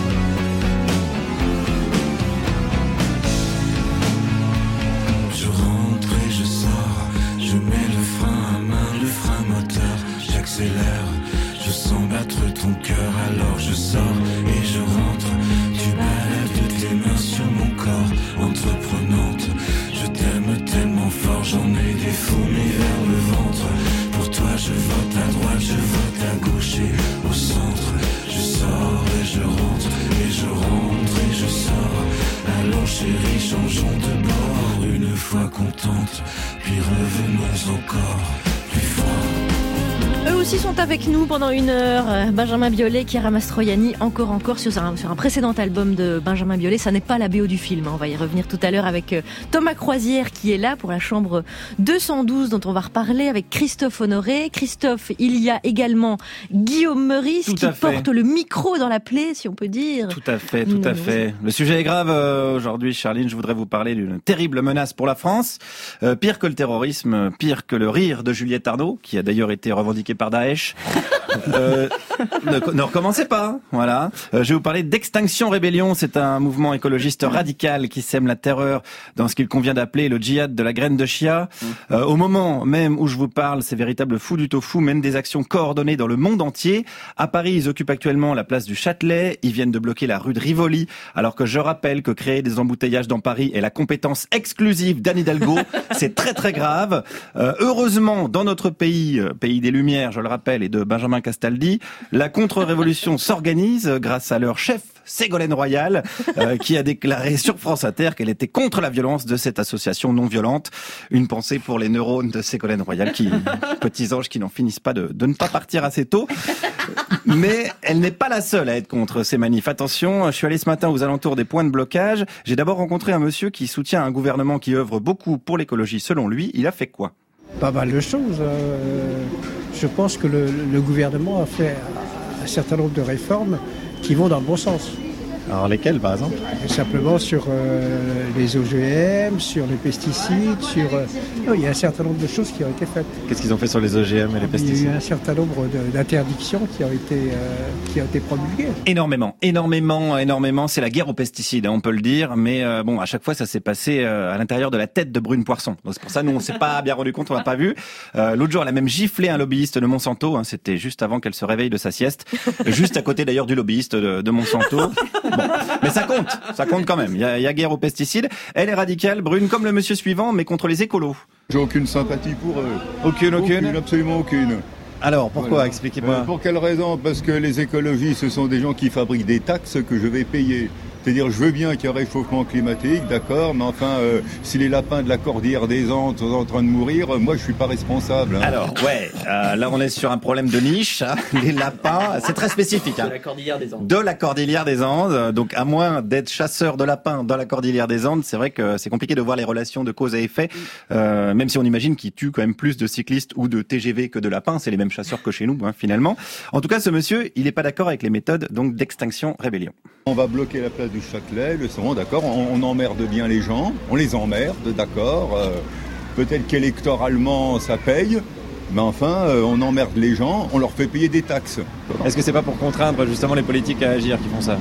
Je rentre et je sors. Je mets le frein à main, le frein moteur. J'accélère, je sens battre ton cœur. Alors je sors et je rentre. Tu balades tes mains sur mon corps, entreprenante. Je t'aime tellement fort, j'en ai des fourmis vers le ventre. Pour toi je vote à droite, je vote à gauche et au centre. Je sors et je rentre, et je rentre et je sors. Allons chérie, changeons de bord. Une fois contente, puis revenons encore plus fort. Eux aussi sont avec nous pendant 1 heure. Benjamin Biolay qui ramasse Royani encore sur un précédent album de Benjamin Biolay. Ça n'est pas la BO du film. On va y revenir tout à l'heure avec Thomas Croisière qui est là pour la chambre 212 dont on va reparler avec Christophe Honoré. Christophe, il y a également Guillaume Meurice qui porte le micro dans la plaie, si on peut dire. Tout à fait. Le sujet est grave aujourd'hui, Charline. Je voudrais vous parler d'une terrible menace pour la France. Pire que le terrorisme, pire que le rire de Juliette Arnaud, qui a d'ailleurs été revendiqué par Daesh. Ne recommencez pas, voilà. Je vais vous parler d'Extinction Rébellion. C'est un mouvement écologiste radical qui sème la terreur dans ce qu'il convient d'appeler le djihad de la graine de chia. Au moment même où je vous parle, ces véritables fous du tofu mènent des actions coordonnées dans le monde entier. À Paris, ils occupent actuellement la place du Châtelet. Ils viennent de bloquer la rue de Rivoli, alors que je rappelle que créer des embouteillages dans Paris est la compétence exclusive d'Anne Hidalgo. C'est très très grave. Heureusement, dans notre pays, pays des Lumières, je le rappelle, et de Benjamin Castaldi, la contre-révolution s'organise grâce à leur chef, Ségolène Royal, qui a déclaré sur France Inter qu'elle était contre la violence de cette association non violente. Une pensée pour les neurones de Ségolène Royal, petits anges qui n'en finissent pas de ne pas partir assez tôt. Mais elle n'est pas la seule à être contre ces manifs. Attention, je suis allé ce matin aux alentours des points de blocage. J'ai d'abord rencontré un monsieur qui soutient un gouvernement qui œuvre beaucoup pour l'écologie. Selon lui, il a fait quoi? Pas mal de choses. Je pense que le gouvernement a fait un certain nombre de réformes qui vont dans le bon sens. Alors lesquels, par exemple? Simplement sur les OGM, sur les pesticides, il y a un certain nombre de choses qui ont été faites. Qu'est-ce qu'ils ont fait sur les OGM et les pesticides? Il y a eu un certain nombre d'interdictions qui ont été promulguées. Énormément. C'est la guerre aux pesticides, on peut le dire. Mais bon, à chaque fois, ça s'est passé à l'intérieur de la tête de Brune Poisson. Donc c'est pour ça, nous, on s'est pas bien rendu compte, on l'a pas vu. L'autre jour, elle a même giflé un lobbyiste de Monsanto. C'était juste avant qu'elle se réveille de sa sieste. Juste à côté, d'ailleurs, du lobbyiste de Monsanto. Bon, mais ça compte quand même. Il y a guerre aux pesticides. Elle est radicale, Brune, comme le monsieur suivant, mais contre les écolos. J'ai aucune sympathie pour eux. Aucune, absolument aucune. Alors, pourquoi? Voilà. Expliquez-moi. Pour quelle raison? Parce que les écologistes, ce sont des gens qui fabriquent des taxes que je vais payer. C'est-à-dire, je veux bien qu'il y ait un réchauffement climatique, d'accord, mais enfin, si les lapins de la cordillère des Andes sont en train de mourir, moi, je suis pas responsable. Hein. Alors, là, on est sur un problème de niche. Hein. Les lapins, c'est très spécifique. Hein. De la cordillère des Andes. De la cordillère des Andes. Donc, à moins d'être chasseur de lapins dans la cordillère des Andes, c'est vrai que c'est compliqué de voir les relations de cause à effet. Même si on imagine qu'ils tuent quand même plus de cyclistes ou de TGV que de lapins. C'est les mêmes chasseurs que chez nous, hein, finalement. En tout cas, ce monsieur, il n'est pas d'accord avec les méthodes donc d'Extinction Rébellion. On va bloquer la place du Châtelet, le Savon, d'accord, on emmerde bien les gens, on les emmerde, d'accord, peut-être qu'électoralement ça paye, mais enfin, on emmerde les gens, on leur fait payer des taxes. Est-ce que c'est pas pour contraindre justement les politiques à agir qui font ça?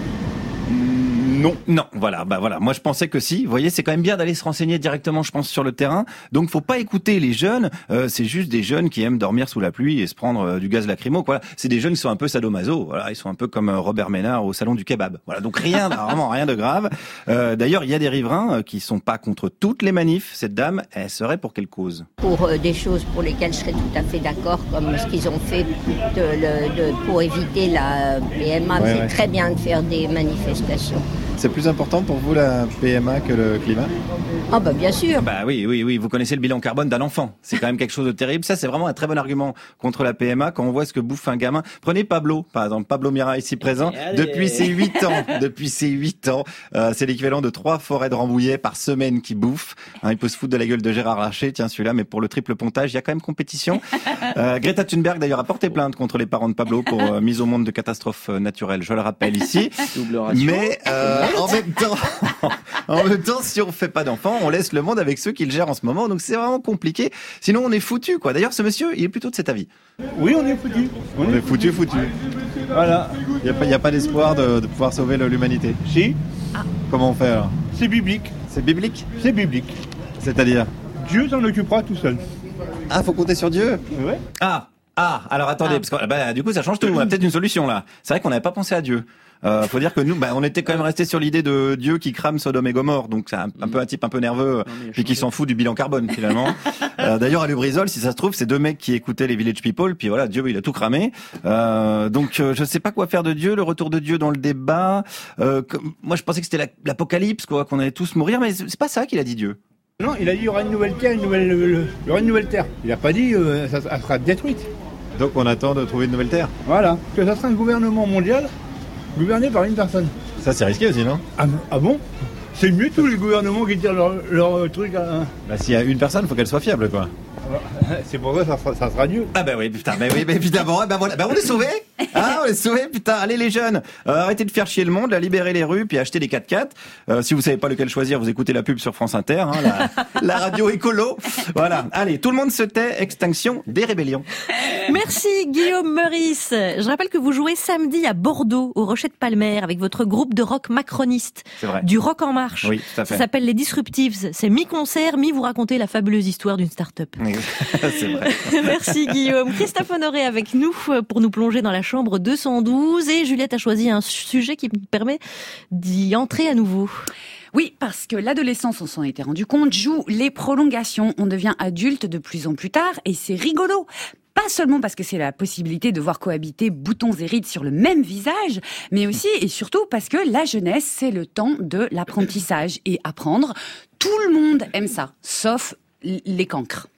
Non, voilà. Moi, je pensais que si. Vous voyez, c'est quand même bien d'aller se renseigner directement, je pense, sur le terrain. Donc, faut pas écouter les jeunes. C'est juste des jeunes qui aiment dormir sous la pluie et se prendre du gaz lacrymo. Voilà. C'est des jeunes qui sont un peu sadomaso. Voilà, ils sont un peu comme Robert Ménard au salon du kebab. Voilà. Donc vraiment rien de grave. D'ailleurs, il y a des riverains qui sont pas contre toutes les manifs. Cette dame, elle serait pour quelle cause? Pour des choses pour lesquelles je serais tout à fait d'accord, comme ce qu'ils ont fait pour éviter la PMA. C'est très bien de faire des manifestations. C'est plus important pour vous la PMA que le climat? Ah bah bien sûr. Bah oui, vous connaissez le bilan carbone d'un enfant. C'est quand même quelque chose de terrible. Ça, c'est vraiment un très bon argument contre la PMA quand on voit ce que bouffe un gamin. Prenez Pablo, par exemple. Pablo Mira, ici présent. Depuis ses 8 ans. C'est l'équivalent de 3 forêts de Rambouillet par semaine qui bouffe. Il peut se foutre de la gueule de Gérard Larcher, tiens celui-là, mais pour le triple pontage, il y a quand même compétition. Greta Thunberg, d'ailleurs, a porté plainte contre les parents de Pablo pour mise au monde de catastrophes naturelles. Je le rappelle ici. Mais en même temps, si on fait pas d'enfants, on laisse le monde avec ceux qui le gèrent en ce moment. Donc c'est vraiment compliqué. Sinon, on est foutu, quoi. D'ailleurs, ce monsieur, il est plutôt de cet avis. Oui, on est foutu. On est foutu. Voilà. Il n'y a pas d'espoir de pouvoir sauver l'humanité. Si. Comment on fait alors? C'est biblique. C'est biblique? C'est biblique. C'est-à-dire? Dieu s'en occupera tout seul. Ah, faut compter sur Dieu? Ouais. Alors attendez, parce que du coup, ça change tout. On a peut-être une solution là. C'est vrai qu'on n'avait pas pensé à Dieu. Faut dire que nous, on était quand même resté sur l'idée de Dieu qui crame Sodome et Gomorre, donc c'est un peu un type un peu nerveux, puis qui s'en fout du bilan carbone finalement. D'ailleurs à Lubrizol, si ça se trouve, c'est 2 mecs qui écoutaient les Village People, puis voilà, Dieu il a tout cramé. Donc je sais pas quoi faire de Dieu, le retour de Dieu dans le débat. Moi je pensais que c'était l'apocalypse, quoi, qu'on allait tous mourir, mais c'est pas ça qu'il a dit Dieu. Non, il a dit il y aura une nouvelle terre, il y aura une nouvelle terre. Il a pas dit ça sera détruite. Donc on attend de trouver une nouvelle terre. Voilà, que ça sera un gouvernement mondial gouverné par une personne. Ça c'est risqué aussi, non? Ah bon? C'est mieux tous les gouvernements qui tirent leur truc à... S'il y a une personne, faut qu'elle soit fiable, quoi. C'est pour ça que ça sera mieux. Ah bah oui, putain, bah oui, bah évidemment, bah voilà, bah on est sauvés. Ah, on est sauvés, putain. Allez les jeunes, arrêtez de faire chier le monde, libérez les rues, puis achetez des 4x4. Si vous savez pas lequel choisir, vous écoutez la pub sur France Inter, la radio écolo. Voilà. Allez, tout le monde se tait. Extinction des rébellions. Merci Guillaume Meurice. Je rappelle que vous jouez samedi à Bordeaux, au Rocher de Palmer, avec votre groupe de rock macroniste. C'est vrai. Du rock en marche. Oui, tout à fait. Ça s'appelle Les Disruptives. C'est mi-concert, mi-vous racontez la fabuleuse histoire d'une start-up. C'est vrai. Merci Guillaume. Christophe Honoré avec nous pour nous plonger dans la chambre 212. Et Juliette a choisi un sujet qui me permet d'y entrer à nouveau. Oui, parce que l'adolescence, on s'en était rendu compte, joue les prolongations. On devient adulte de plus en plus tard et c'est rigolo. Pas seulement parce que c'est la possibilité de voir cohabiter boutons et rides sur le même visage, mais aussi et surtout parce que la jeunesse, c'est le temps de l'apprentissage. Et apprendre, tout le monde aime ça, sauf les cancres.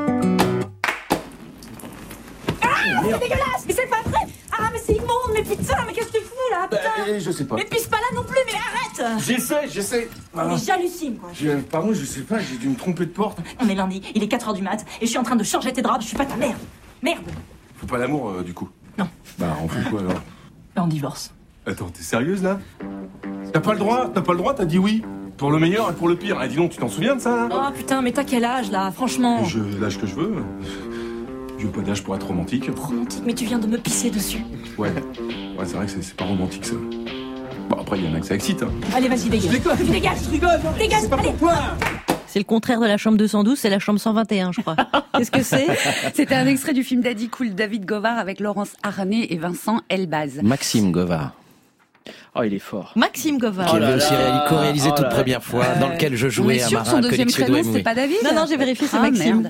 C'est dégueulasse, mais c'est pas vrai. Ah mais c'est immonde, mais putain, mais qu'est-ce que tu fous là, putain. Je sais pas. Mais pisse pas là non plus, mais arrête. J'essaie. Mais j'hallucine quoi. Pardon, je sais pas, j'ai dû me tromper de porte. Non mais lundi, il est 4h du mat et je suis en train de changer tes draps, je suis pas ta mère. Merde. Faut pas l'amour du coup. Non. Bah on fout quoi alors? On divorce. Attends, t'es sérieuse là? T'as pas le droit, t'as dit oui. Pour le meilleur et pour le pire. Ah dis donc, tu t'en souviens de ça là? Oh putain, mais t'as quel âge là, franchement? L'âge que je veux. Je veux pas d'âge pour être romantique. Romantique, mais tu viens de me pisser dessus. Ouais, c'est vrai que c'est pas romantique ça. Bon après il y en a que ça excite. Hein. Allez vas-y dégage. Dégage, je rigole. Dégage, allez. C'est le contraire de la chambre 212, c'est la chambre 121, je crois. Qu'est-ce que c'est? C'était un extrait du film Daddy Cool, David Govard avec Laurence Arnay et Vincent Elbaz. Maxime Govard. Oh, il est fort. Maxime Govard. Qui avait aussi co-réalisé toute première fois, dans lequel je jouais un marin son deuxième prénom, c'était pas David? Non, j'ai vérifié, c'est Maxime.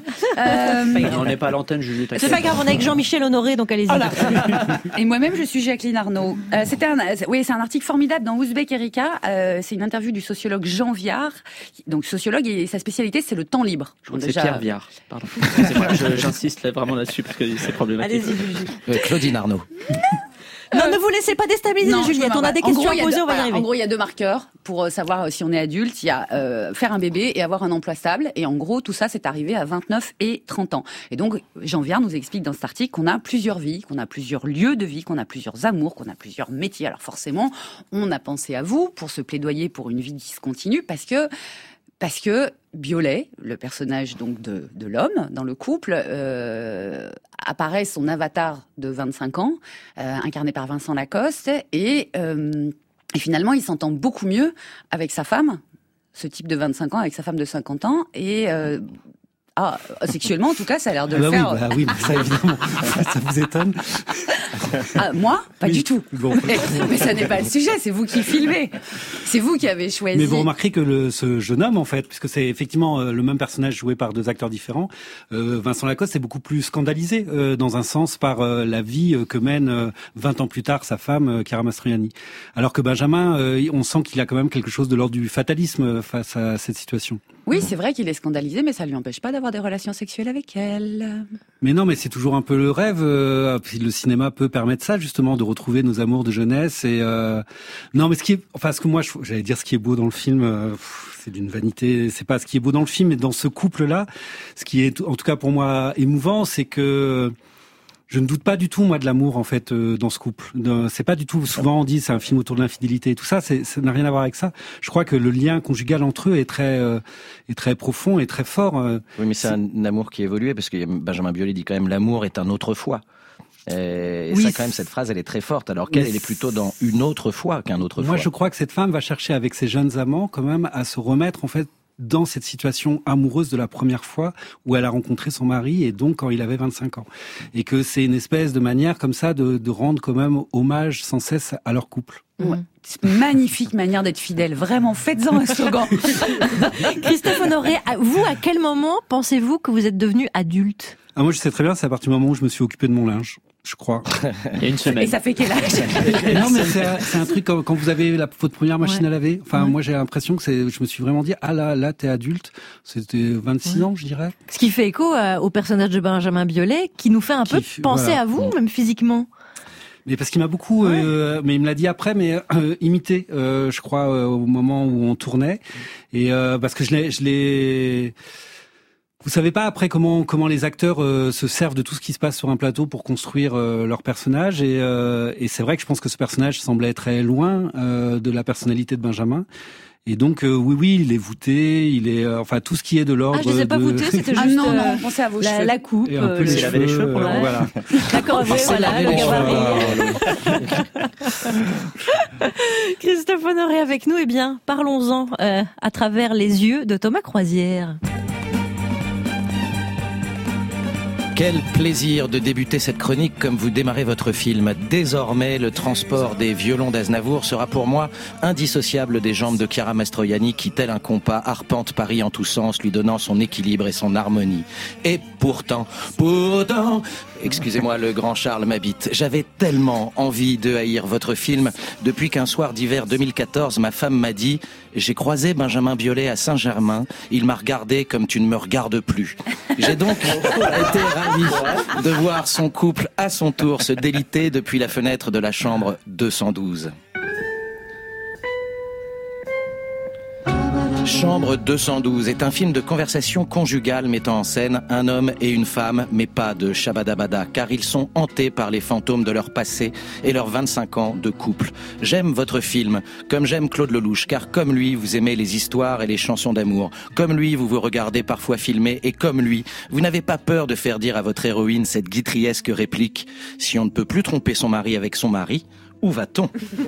On n'est pas à l'antenne, Juju. C'est pas grave, on est avec Jean-Michel Honoré, donc allez-y. Et moi-même, je suis Jacqueline Arnaud. C'est un article formidable dans Ouzbek Erika. C'est une interview du sociologue Jean Viard. Donc, sociologue, et sa spécialité, c'est le temps libre. C'est Pierre Viard. Pardon. J'insiste vraiment là-dessus parce que c'est problématique. Allez-y, Juju. Claudine Arnaud. Non, ne vous laissez pas déstabiliser, Juliette. On a des questions à poser, on va y arriver. En gros, il y a deux marqueurs pour savoir si on est adulte. Il y a faire un bébé et avoir un emploi stable. Et en gros, tout ça, c'est arrivé à 29 et 30 ans. Et donc, Jean Viard nous explique dans cet article qu'on a plusieurs vies, qu'on a plusieurs lieux de vie, qu'on a plusieurs amours, qu'on a plusieurs métiers. Alors forcément, on a pensé à vous pour se plaidoyer pour une vie discontinue parce que Biolay, le personnage donc de l'homme dans le couple, apparaît son avatar de 25 ans, incarné par Vincent Lacoste, et finalement il s'entend beaucoup mieux avec sa femme, ce type de 25 ans, avec sa femme de 50 ans, et sexuellement en tout cas ça a l'air de le faire. Oui, mais ça évidemment, ça vous étonne? Moi, pas du tout. Bon. Mais ça n'est pas le sujet, c'est vous qui filmez. C'est vous qui avez choisi. Mais vous remarquerez que ce jeune homme, en fait, puisque c'est effectivement le même personnage joué par deux acteurs différents, Vincent Lacoste est beaucoup plus scandalisé, dans un sens, par la vie que mène 20 ans plus tard sa femme, Chiara Mastroianni. Alors que Benjamin, on sent qu'il a quand même quelque chose de l'ordre du fatalisme face à cette situation. Oui, c'est vrai qu'il est scandalisé, mais ça lui empêche pas d'avoir des relations sexuelles avec elle. Mais non, mais c'est toujours un peu le rêve. Puis le cinéma peut permettre ça, justement, de retrouver nos amours de jeunesse. Et non, mais ce que moi, j'allais dire, ce qui est beau dans le film, c'est d'une vanité. C'est pas ce qui est beau dans le film, mais dans ce couple-là, ce qui est, en tout cas pour moi, émouvant, c'est que je ne doute pas du tout, moi, de l'amour, en fait, dans ce couple. C'est pas du tout, souvent on dit, c'est un film autour de l'infidélité et tout ça, ça n'a rien à voir avec ça. Je crois que le lien conjugal entre eux est très profond et très fort. Oui, mais c'est un amour qui évolue, parce que Benjamin Biolay dit quand même, l'amour est un autrefois. Et oui, ça, quand même, cette phrase, elle est très forte, alors qu'elle est plutôt dans une autre foi qu'un autre fois. Moi, je crois que cette femme va chercher avec ses jeunes amants, quand même, à se remettre, en fait, dans cette situation amoureuse de la première fois où elle a rencontré son mari, et donc quand il avait 25 ans. Et que c'est une espèce de manière comme ça de rendre quand même hommage sans cesse à leur couple. Ouais. Magnifique manière d'être fidèle. Vraiment, faites-en un slogan. Christophe Honoré, vous, à quel moment pensez-vous que vous êtes devenu adulte? Moi, je sais très bien, c'est à partir du moment où je me suis occupé de mon linge. Je crois. Il y a une semaine. Et ça fait quel âge? Non, mais c'est un truc quand vous avez votre première machine à laver. Enfin, moi, j'ai l'impression que je me suis vraiment dit, ah là, t'es adulte. C'était 26 ans, je dirais. Ce qui fait écho au personnage de Benjamin Biolay, qui nous fait un peu penser à vous, même physiquement. Mais parce qu'il m'a beaucoup, mais il me l'a dit après, mais imité, je crois, au moment où on tournait. Et parce que je l'ai. Vous savez pas après comment les acteurs se servent de tout ce qui se passe sur un plateau pour construire leur personnage et c'est vrai que je pense que ce personnage semblait très loin de la personnalité de Benjamin. Et donc oui, il est voûté, il est enfin tout ce qui est de l'ordre. Ah, je les ai pas voûtés, c'était juste non, pensez à vos cheveux. La coupe, et un peu les cheveux, voilà. D'accord, voilà, le gabarit. Christophe Honoré avec nous, eh bien, parlons-en à travers les yeux de Thomas Croisière. Quel plaisir de débuter cette chronique comme vous démarrez votre film. Désormais, le transport des violons d'Aznavour sera pour moi indissociable des jambes de Chiara Mastroianni qui, tel un compas, arpente Paris en tous sens, lui donnant son équilibre et son harmonie. Et pourtant, excusez-moi, le grand Charles m'habite. J'avais tellement envie de haïr votre film depuis qu'un soir d'hiver 2014, ma femme m'a dit « J'ai croisé Benjamin Biolay à Saint-Germain. Il m'a regardé comme tu ne me regardes plus. » J'ai donc été ravi de voir son couple à son tour se déliter depuis la fenêtre de la chambre 212. Chambre 212 est un film de conversation conjugale mettant en scène un homme et une femme, mais pas de shabadabada, car ils sont hantés par les fantômes de leur passé et leurs 25 ans de couple. J'aime votre film, comme j'aime Claude Lelouch, car comme lui, vous aimez les histoires et les chansons d'amour. Comme lui, vous vous regardez parfois filmer, et comme lui, vous n'avez pas peur de faire dire à votre héroïne cette guitriesque réplique « Si on ne peut plus tromper son mari avec son mari, où va-t-on »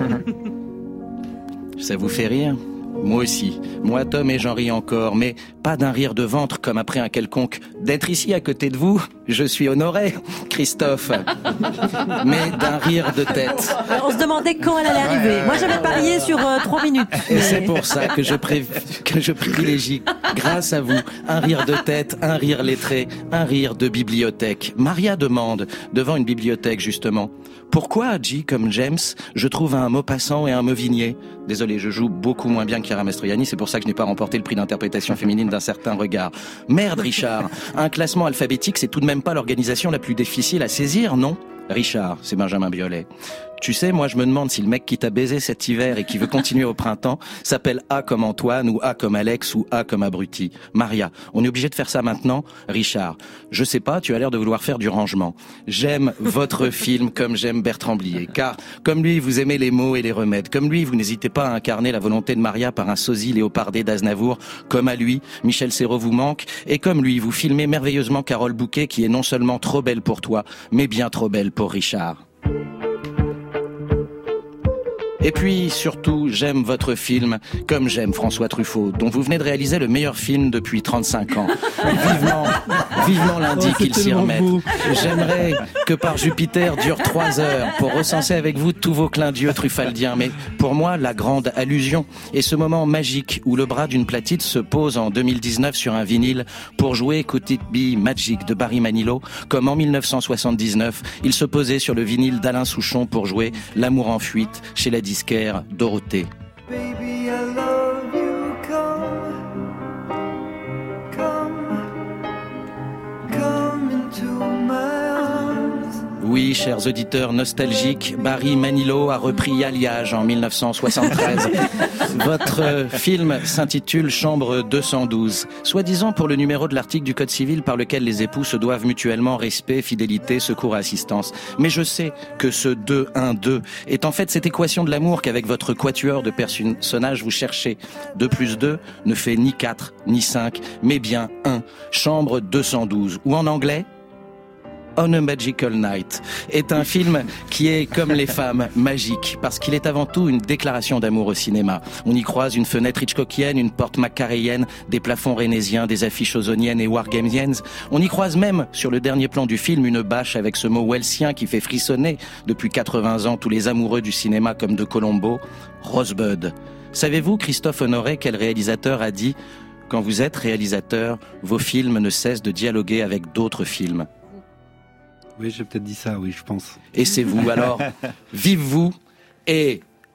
Ça vous fait rire ? Moi aussi. Moi, Tom, et j'en ris encore, mais pas d'un rire de ventre comme après un quelconque. D'être ici à côté de vous, je suis honoré, Christophe. Mais d'un rire de tête. On se demandait quand elle allait arriver. Moi, j'avais parié sur 3 minutes. Et c'est pour ça que je privilégie, grâce à vous, un rire de tête, un rire lettré, un rire de bibliothèque. Maria demande, devant une bibliothèque justement, pourquoi, G comme James, je trouve un Maupassant et un Mauvigné? Désolé, je joue beaucoup moins bien que Chiara Mastroianni, c'est pour ça que je n'ai pas remporté le prix d'interprétation féminine d'un certain regard. Merde, Richard, un classement alphabétique, c'est tout de même pas l'organisation la plus difficile à saisir, non? Richard, c'est Benjamin Biolay. Tu sais, moi je me demande si le mec qui t'a baisé cet hiver et qui veut continuer au printemps s'appelle A comme Antoine ou A comme Alex ou A comme Abruti. Maria, on est obligé de faire ça maintenant? Richard, je sais pas, tu as l'air de vouloir faire du rangement. J'aime votre film comme j'aime Bertrand Blier, car comme lui vous aimez les mots et les remèdes, comme lui vous n'hésitez pas à incarner la volonté de Maria par un sosie léopardé d'Aznavour, comme à lui, Michel Serrault vous manque, et comme lui vous filmez merveilleusement Carole Bouquet qui est non seulement trop belle pour toi, mais bien trop belle pour Richard. Et puis, surtout, j'aime votre film comme j'aime François Truffaut, dont vous venez de réaliser le meilleur film depuis 35 ans. Vivement lundi qu'il s'y remette. J'aimerais que par Jupiter dure 3 heures pour recenser avec vous tous vos clins d'yeux truffaldiens. Mais pour moi, la grande allusion est ce moment magique où le bras d'une platine se pose en 2019 sur un vinyle pour jouer Could It Be Magic de Barry Manilow, comme en 1979, il se posait sur le vinyle d'Alain Souchon pour jouer L'amour en fuite chez la disquaire Dorothée. Baby, I love you, come into my arms. Oui, chers auditeurs nostalgiques, Barry Manilow a repris Alliage en 1973. Votre film s'intitule Chambre 212, soi-disant pour le numéro de l'article du Code civil par lequel les époux se doivent mutuellement respect, fidélité, secours et assistance. Mais je sais que ce 2-1-2 est en fait cette équation de l'amour qu'avec votre quatuor de personnages vous cherchez. 2 plus 2 ne fait ni 4, ni 5, mais bien 1. Chambre 212, ou en anglais, On a Magical Night est un film qui est, comme les femmes, magique, parce qu'il est avant tout une déclaration d'amour au cinéma. On y croise une fenêtre hitchcockienne, une porte maccaréenne, des plafonds rhénésiens, des affiches ozoniennes et wargamiennes. On y croise même, sur le dernier plan du film, une bâche avec ce mot welsien qui fait frissonner depuis 80 ans tous les amoureux du cinéma comme de Colombo, Rosebud. Savez-vous, Christophe Honoré, quel réalisateur a dit « Quand vous êtes réalisateur, vos films ne cessent de dialoguer avec d'autres films ». Oui, j'ai peut-être dit ça, oui, je pense. Et c'est vous, alors, vive vous, et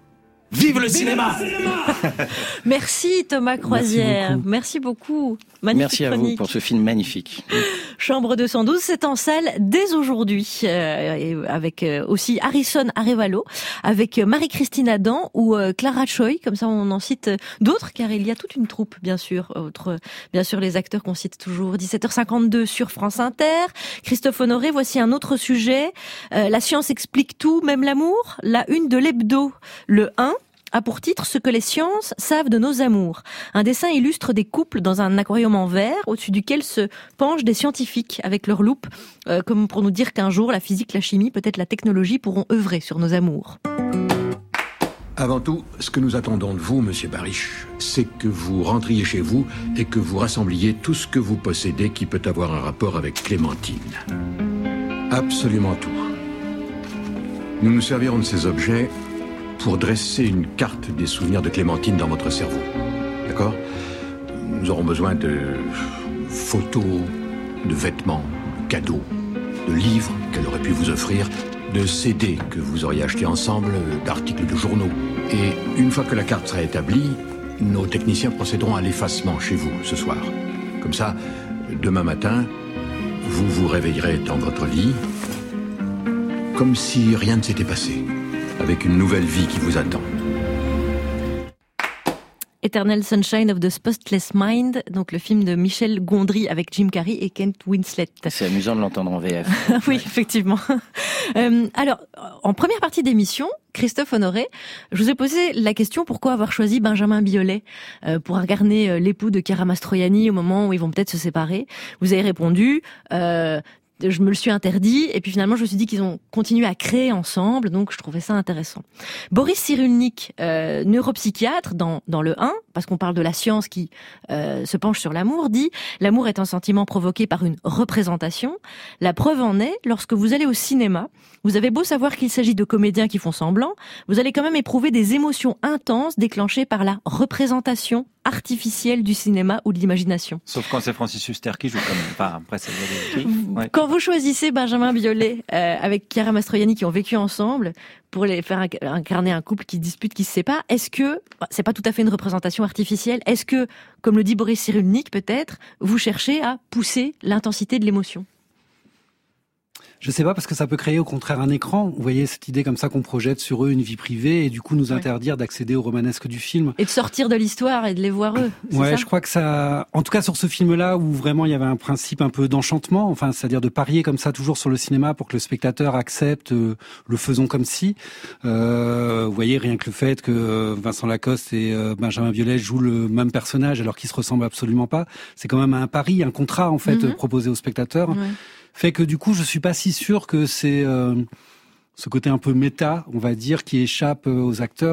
Vive le cinéma! Merci Thomas Croisière. Merci beaucoup. Magnifique Merci à chronique. vous pour ce film magnifique. Chambre 212, c'est en salle dès aujourd'hui, et avec aussi Harrison Arevalo, avec Marie-Christine Adam ou Clara Choi, comme ça on en cite d'autres, car il y a toute une troupe, bien sûr, bien sûr les acteurs qu'on cite toujours. 17h52 sur France Inter. Christophe Honoré, voici un autre sujet. La science explique tout, même l'amour. La une de l'hebdo, le 1. A pour titre « Ce que les sciences savent de nos amours ». Un dessin illustre des couples dans un aquarium en verre, au-dessus duquel se penchent des scientifiques avec leur loupe, comme pour nous dire qu'un jour, la physique, la chimie, peut-être la technologie pourront œuvrer sur nos amours. Avant tout, ce que nous attendons de vous, Monsieur Barish, c'est que vous rentriez chez vous et que vous rassembliez tout ce que vous possédez qui peut avoir un rapport avec Clémentine. Absolument tout. Nous nous servirons de ces objets pour dresser une carte des souvenirs de Clémentine dans votre cerveau. D'accord ? Nous aurons besoin de photos, de vêtements, de cadeaux, de livres qu'elle aurait pu vous offrir, de CD que vous auriez achetés ensemble, d'articles de journaux. Et une fois que la carte sera établie, nos techniciens procéderont à l'effacement chez vous ce soir. Comme ça, demain matin, vous vous réveillerez dans votre lit comme si rien ne s'était passé, avec une nouvelle vie qui vous attend. Eternal Sunshine of the Spotless Mind, donc le film de Michel Gondry avec Jim Carrey et Kate Winslet. C'est amusant de l'entendre en VF. Oui, effectivement. Alors, en première partie d'émission, Christophe Honoré, je vous ai posé la question pourquoi avoir choisi Benjamin Biolay pour incarner l'époux de Chiara Mastroianni au moment où ils vont peut-être se séparer. Vous avez répondu... je me le suis interdit, et puis finalement je me suis dit qu'ils ont continué à créer ensemble, donc je trouvais ça intéressant. Boris Cyrulnik, neuropsychiatre dans le 1, parce qu'on parle de la science qui se penche sur l'amour, dit « L'amour est un sentiment provoqué par une représentation. La preuve en est, lorsque vous allez au cinéma, vous avez beau savoir qu'il s'agit de comédiens qui font semblant, vous allez quand même éprouver des émotions intenses déclenchées par la représentation artificielle du cinéma ou de l'imagination. » Sauf quand c'est Francis Huster qui joue quand même. Enfin, après, c'est ouais. Quand vous choisissez Benjamin Biolay avec Chiara Mastroianni qui ont vécu ensemble pour les faire incarner un couple qui se dispute, qui se sépare, est-ce que c'est pas tout à fait une représentation artificielle? Est-ce que, comme le dit Boris Cyrulnik peut-être, vous cherchez à pousser l'intensité de l'émotion? Je sais pas, parce que ça peut créer au contraire un écran. Vous voyez cette idée comme ça qu'on projette sur eux une vie privée et du coup nous interdire d'accéder au romanesque du film. Et de sortir de l'histoire et de les voir eux. Ouais, je crois que ça, en tout cas sur ce film-là où vraiment il y avait un principe un peu d'enchantement, enfin c'est-à-dire de parier comme ça toujours sur le cinéma pour que le spectateur accepte le faisons comme si. Vous voyez rien que le fait que Vincent Lacoste et Benjamin Biolay jouent le même personnage alors qu'ils se ressemblent absolument pas, c'est quand même un pari, un contrat en fait proposé au spectateur. Ouais. Fait que du coup, je suis pas si sûr que c'est ce côté un peu méta, on va dire, qui échappe aux acteurs.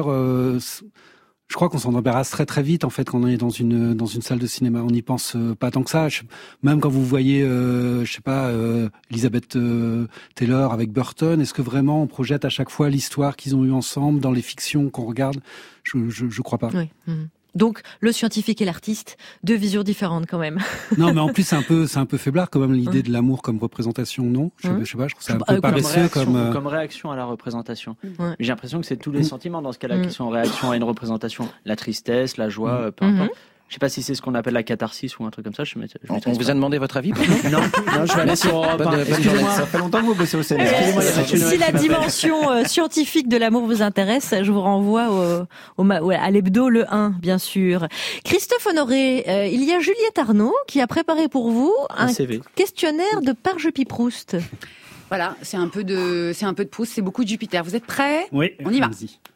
Je crois qu'on s'en embarrasse très très vite en fait quand on est dans une salle de cinéma. On n'y pense pas tant que ça. Même quand vous voyez, je sais pas, Elizabeth Taylor avec Burton, est-ce que vraiment on projette à chaque fois l'histoire qu'ils ont eue ensemble dans les fictions qu'on regarde? Je crois pas. Oui. Donc, le scientifique et l'artiste, deux visions différentes quand même. Non, mais en plus, c'est un peu faiblard quand même l'idée de l'amour comme représentation, non? Je sais pas, je trouve ça un peu paresseux comme réaction à la représentation. J'ai l'impression que c'est tous les sentiments dans ce cas-là qui sont en réaction à une représentation. La tristesse, la joie, peu importe. Je sais pas si c'est ce qu'on appelle la catharsis ou un truc comme ça. On vous a demandé votre avis? Non, je vais aller sur Europe 1. Excusez-moi, ça fait longtemps que vous bossez au cinéma. Si la dimension scientifique de l'amour vous intéresse, je vous renvoie à l'hebdo le 1, bien sûr. Christophe Honoré, il y a Juliette Arnaud qui a préparé pour vous un questionnaire de Parjepy-Proust. Voilà, c'est un peu de Proust, c'est beaucoup de Jupiter. Vous êtes prêts? Oui. On y va.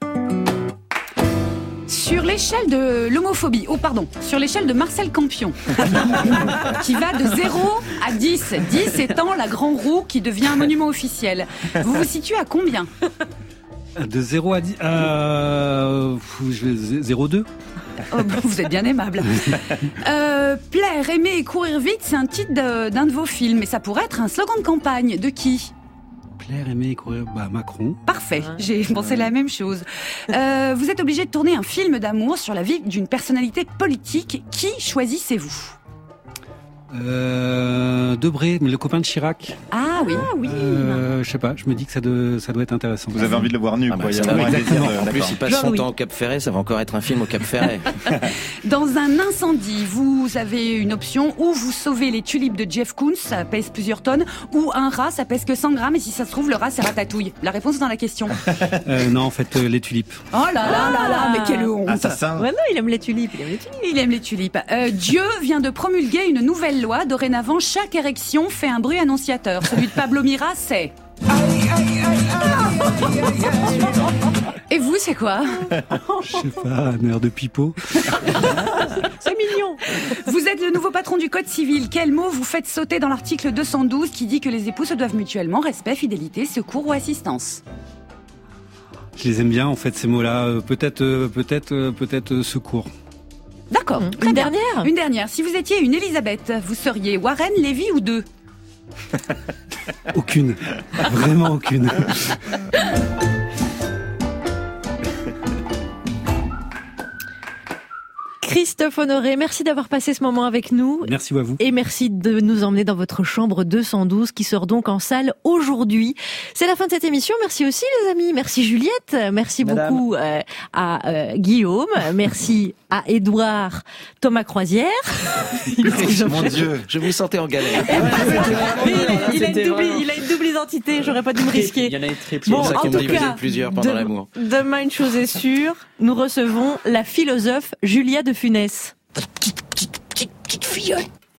Sur l'échelle de l'homophobie, sur l'échelle de Marcel Campion, qui va de 0 à 10, 10 étant la grande roue qui devient un monument officiel. Vous vous situez à combien? De 0 à 10, 0,2. Oh, vous êtes bien aimable. Plaire, aimer et courir vite, c'est un titre d'un de vos films, mais ça pourrait être un slogan de campagne. De qui? Plaire, aimer, courir, Macron. Parfait, j'ai pensé la même chose. Vous êtes obligé de tourner un film d'amour sur la vie d'une personnalité politique. Qui choisissez-vous? Debré, le copain de Chirac. Ah, oui. Je sais pas, je me dis que ça doit être intéressant. Vous avez envie de le voir nu, quoi. Il y a vraiment un désir En plus, il passe son temps au Cap Ferret, ça va encore être un film au Cap Ferret. Dans un incendie, vous avez une option où vous sauvez les tulipes de Jeff Koons, ça pèse plusieurs tonnes, ou un rat, ça pèse que 100 grammes, et si ça se trouve, le rat, c'est Ratatouille. La réponse est dans la question. Non, en fait, les tulipes. Oh là là là là, mais quelle honte. Assassin. Ouais, non, il aime les tulipes. Il aime les tulipes. Dieu vient de promulguer une nouvelle loi. Dorénavant, chaque érection fait un bruit annonciateur. Celui de Pablo Mira, c'est... Et vous, c'est quoi? Je sais pas, un air de pipeau. C'est mignon. Vous êtes le nouveau patron du Code civil. Quel mot vous faites sauter dans l'article 212 qui dit que les époux se doivent mutuellement respect, fidélité, secours ou assistance? Je les aime bien, en fait, ces mots-là. Peut-être secours. D'accord. Une dernière? Une dernière. Si vous étiez une Elisabeth, vous seriez Warren, Lévy ou deux? Aucune. Vraiment aucune. Christophe Honoré, merci d'avoir passé ce moment avec nous. Merci à vous. Et merci de nous emmener dans votre chambre 212 qui sort donc en salle aujourd'hui. C'est la fin de cette émission. Merci aussi les amis. Merci Juliette. Merci beaucoup à Guillaume. Merci à Édouard Thomas Croisière. Mon Dieu, je vous sentais en galère. Il a une double identité. J'aurais pas dû me risquer. Il y en a une triple. Bon, ça en tout cas, plusieurs pendant l'amour. Demain, une chose est sûre, nous recevons la philosophe Julia de Funès. Petite filleule.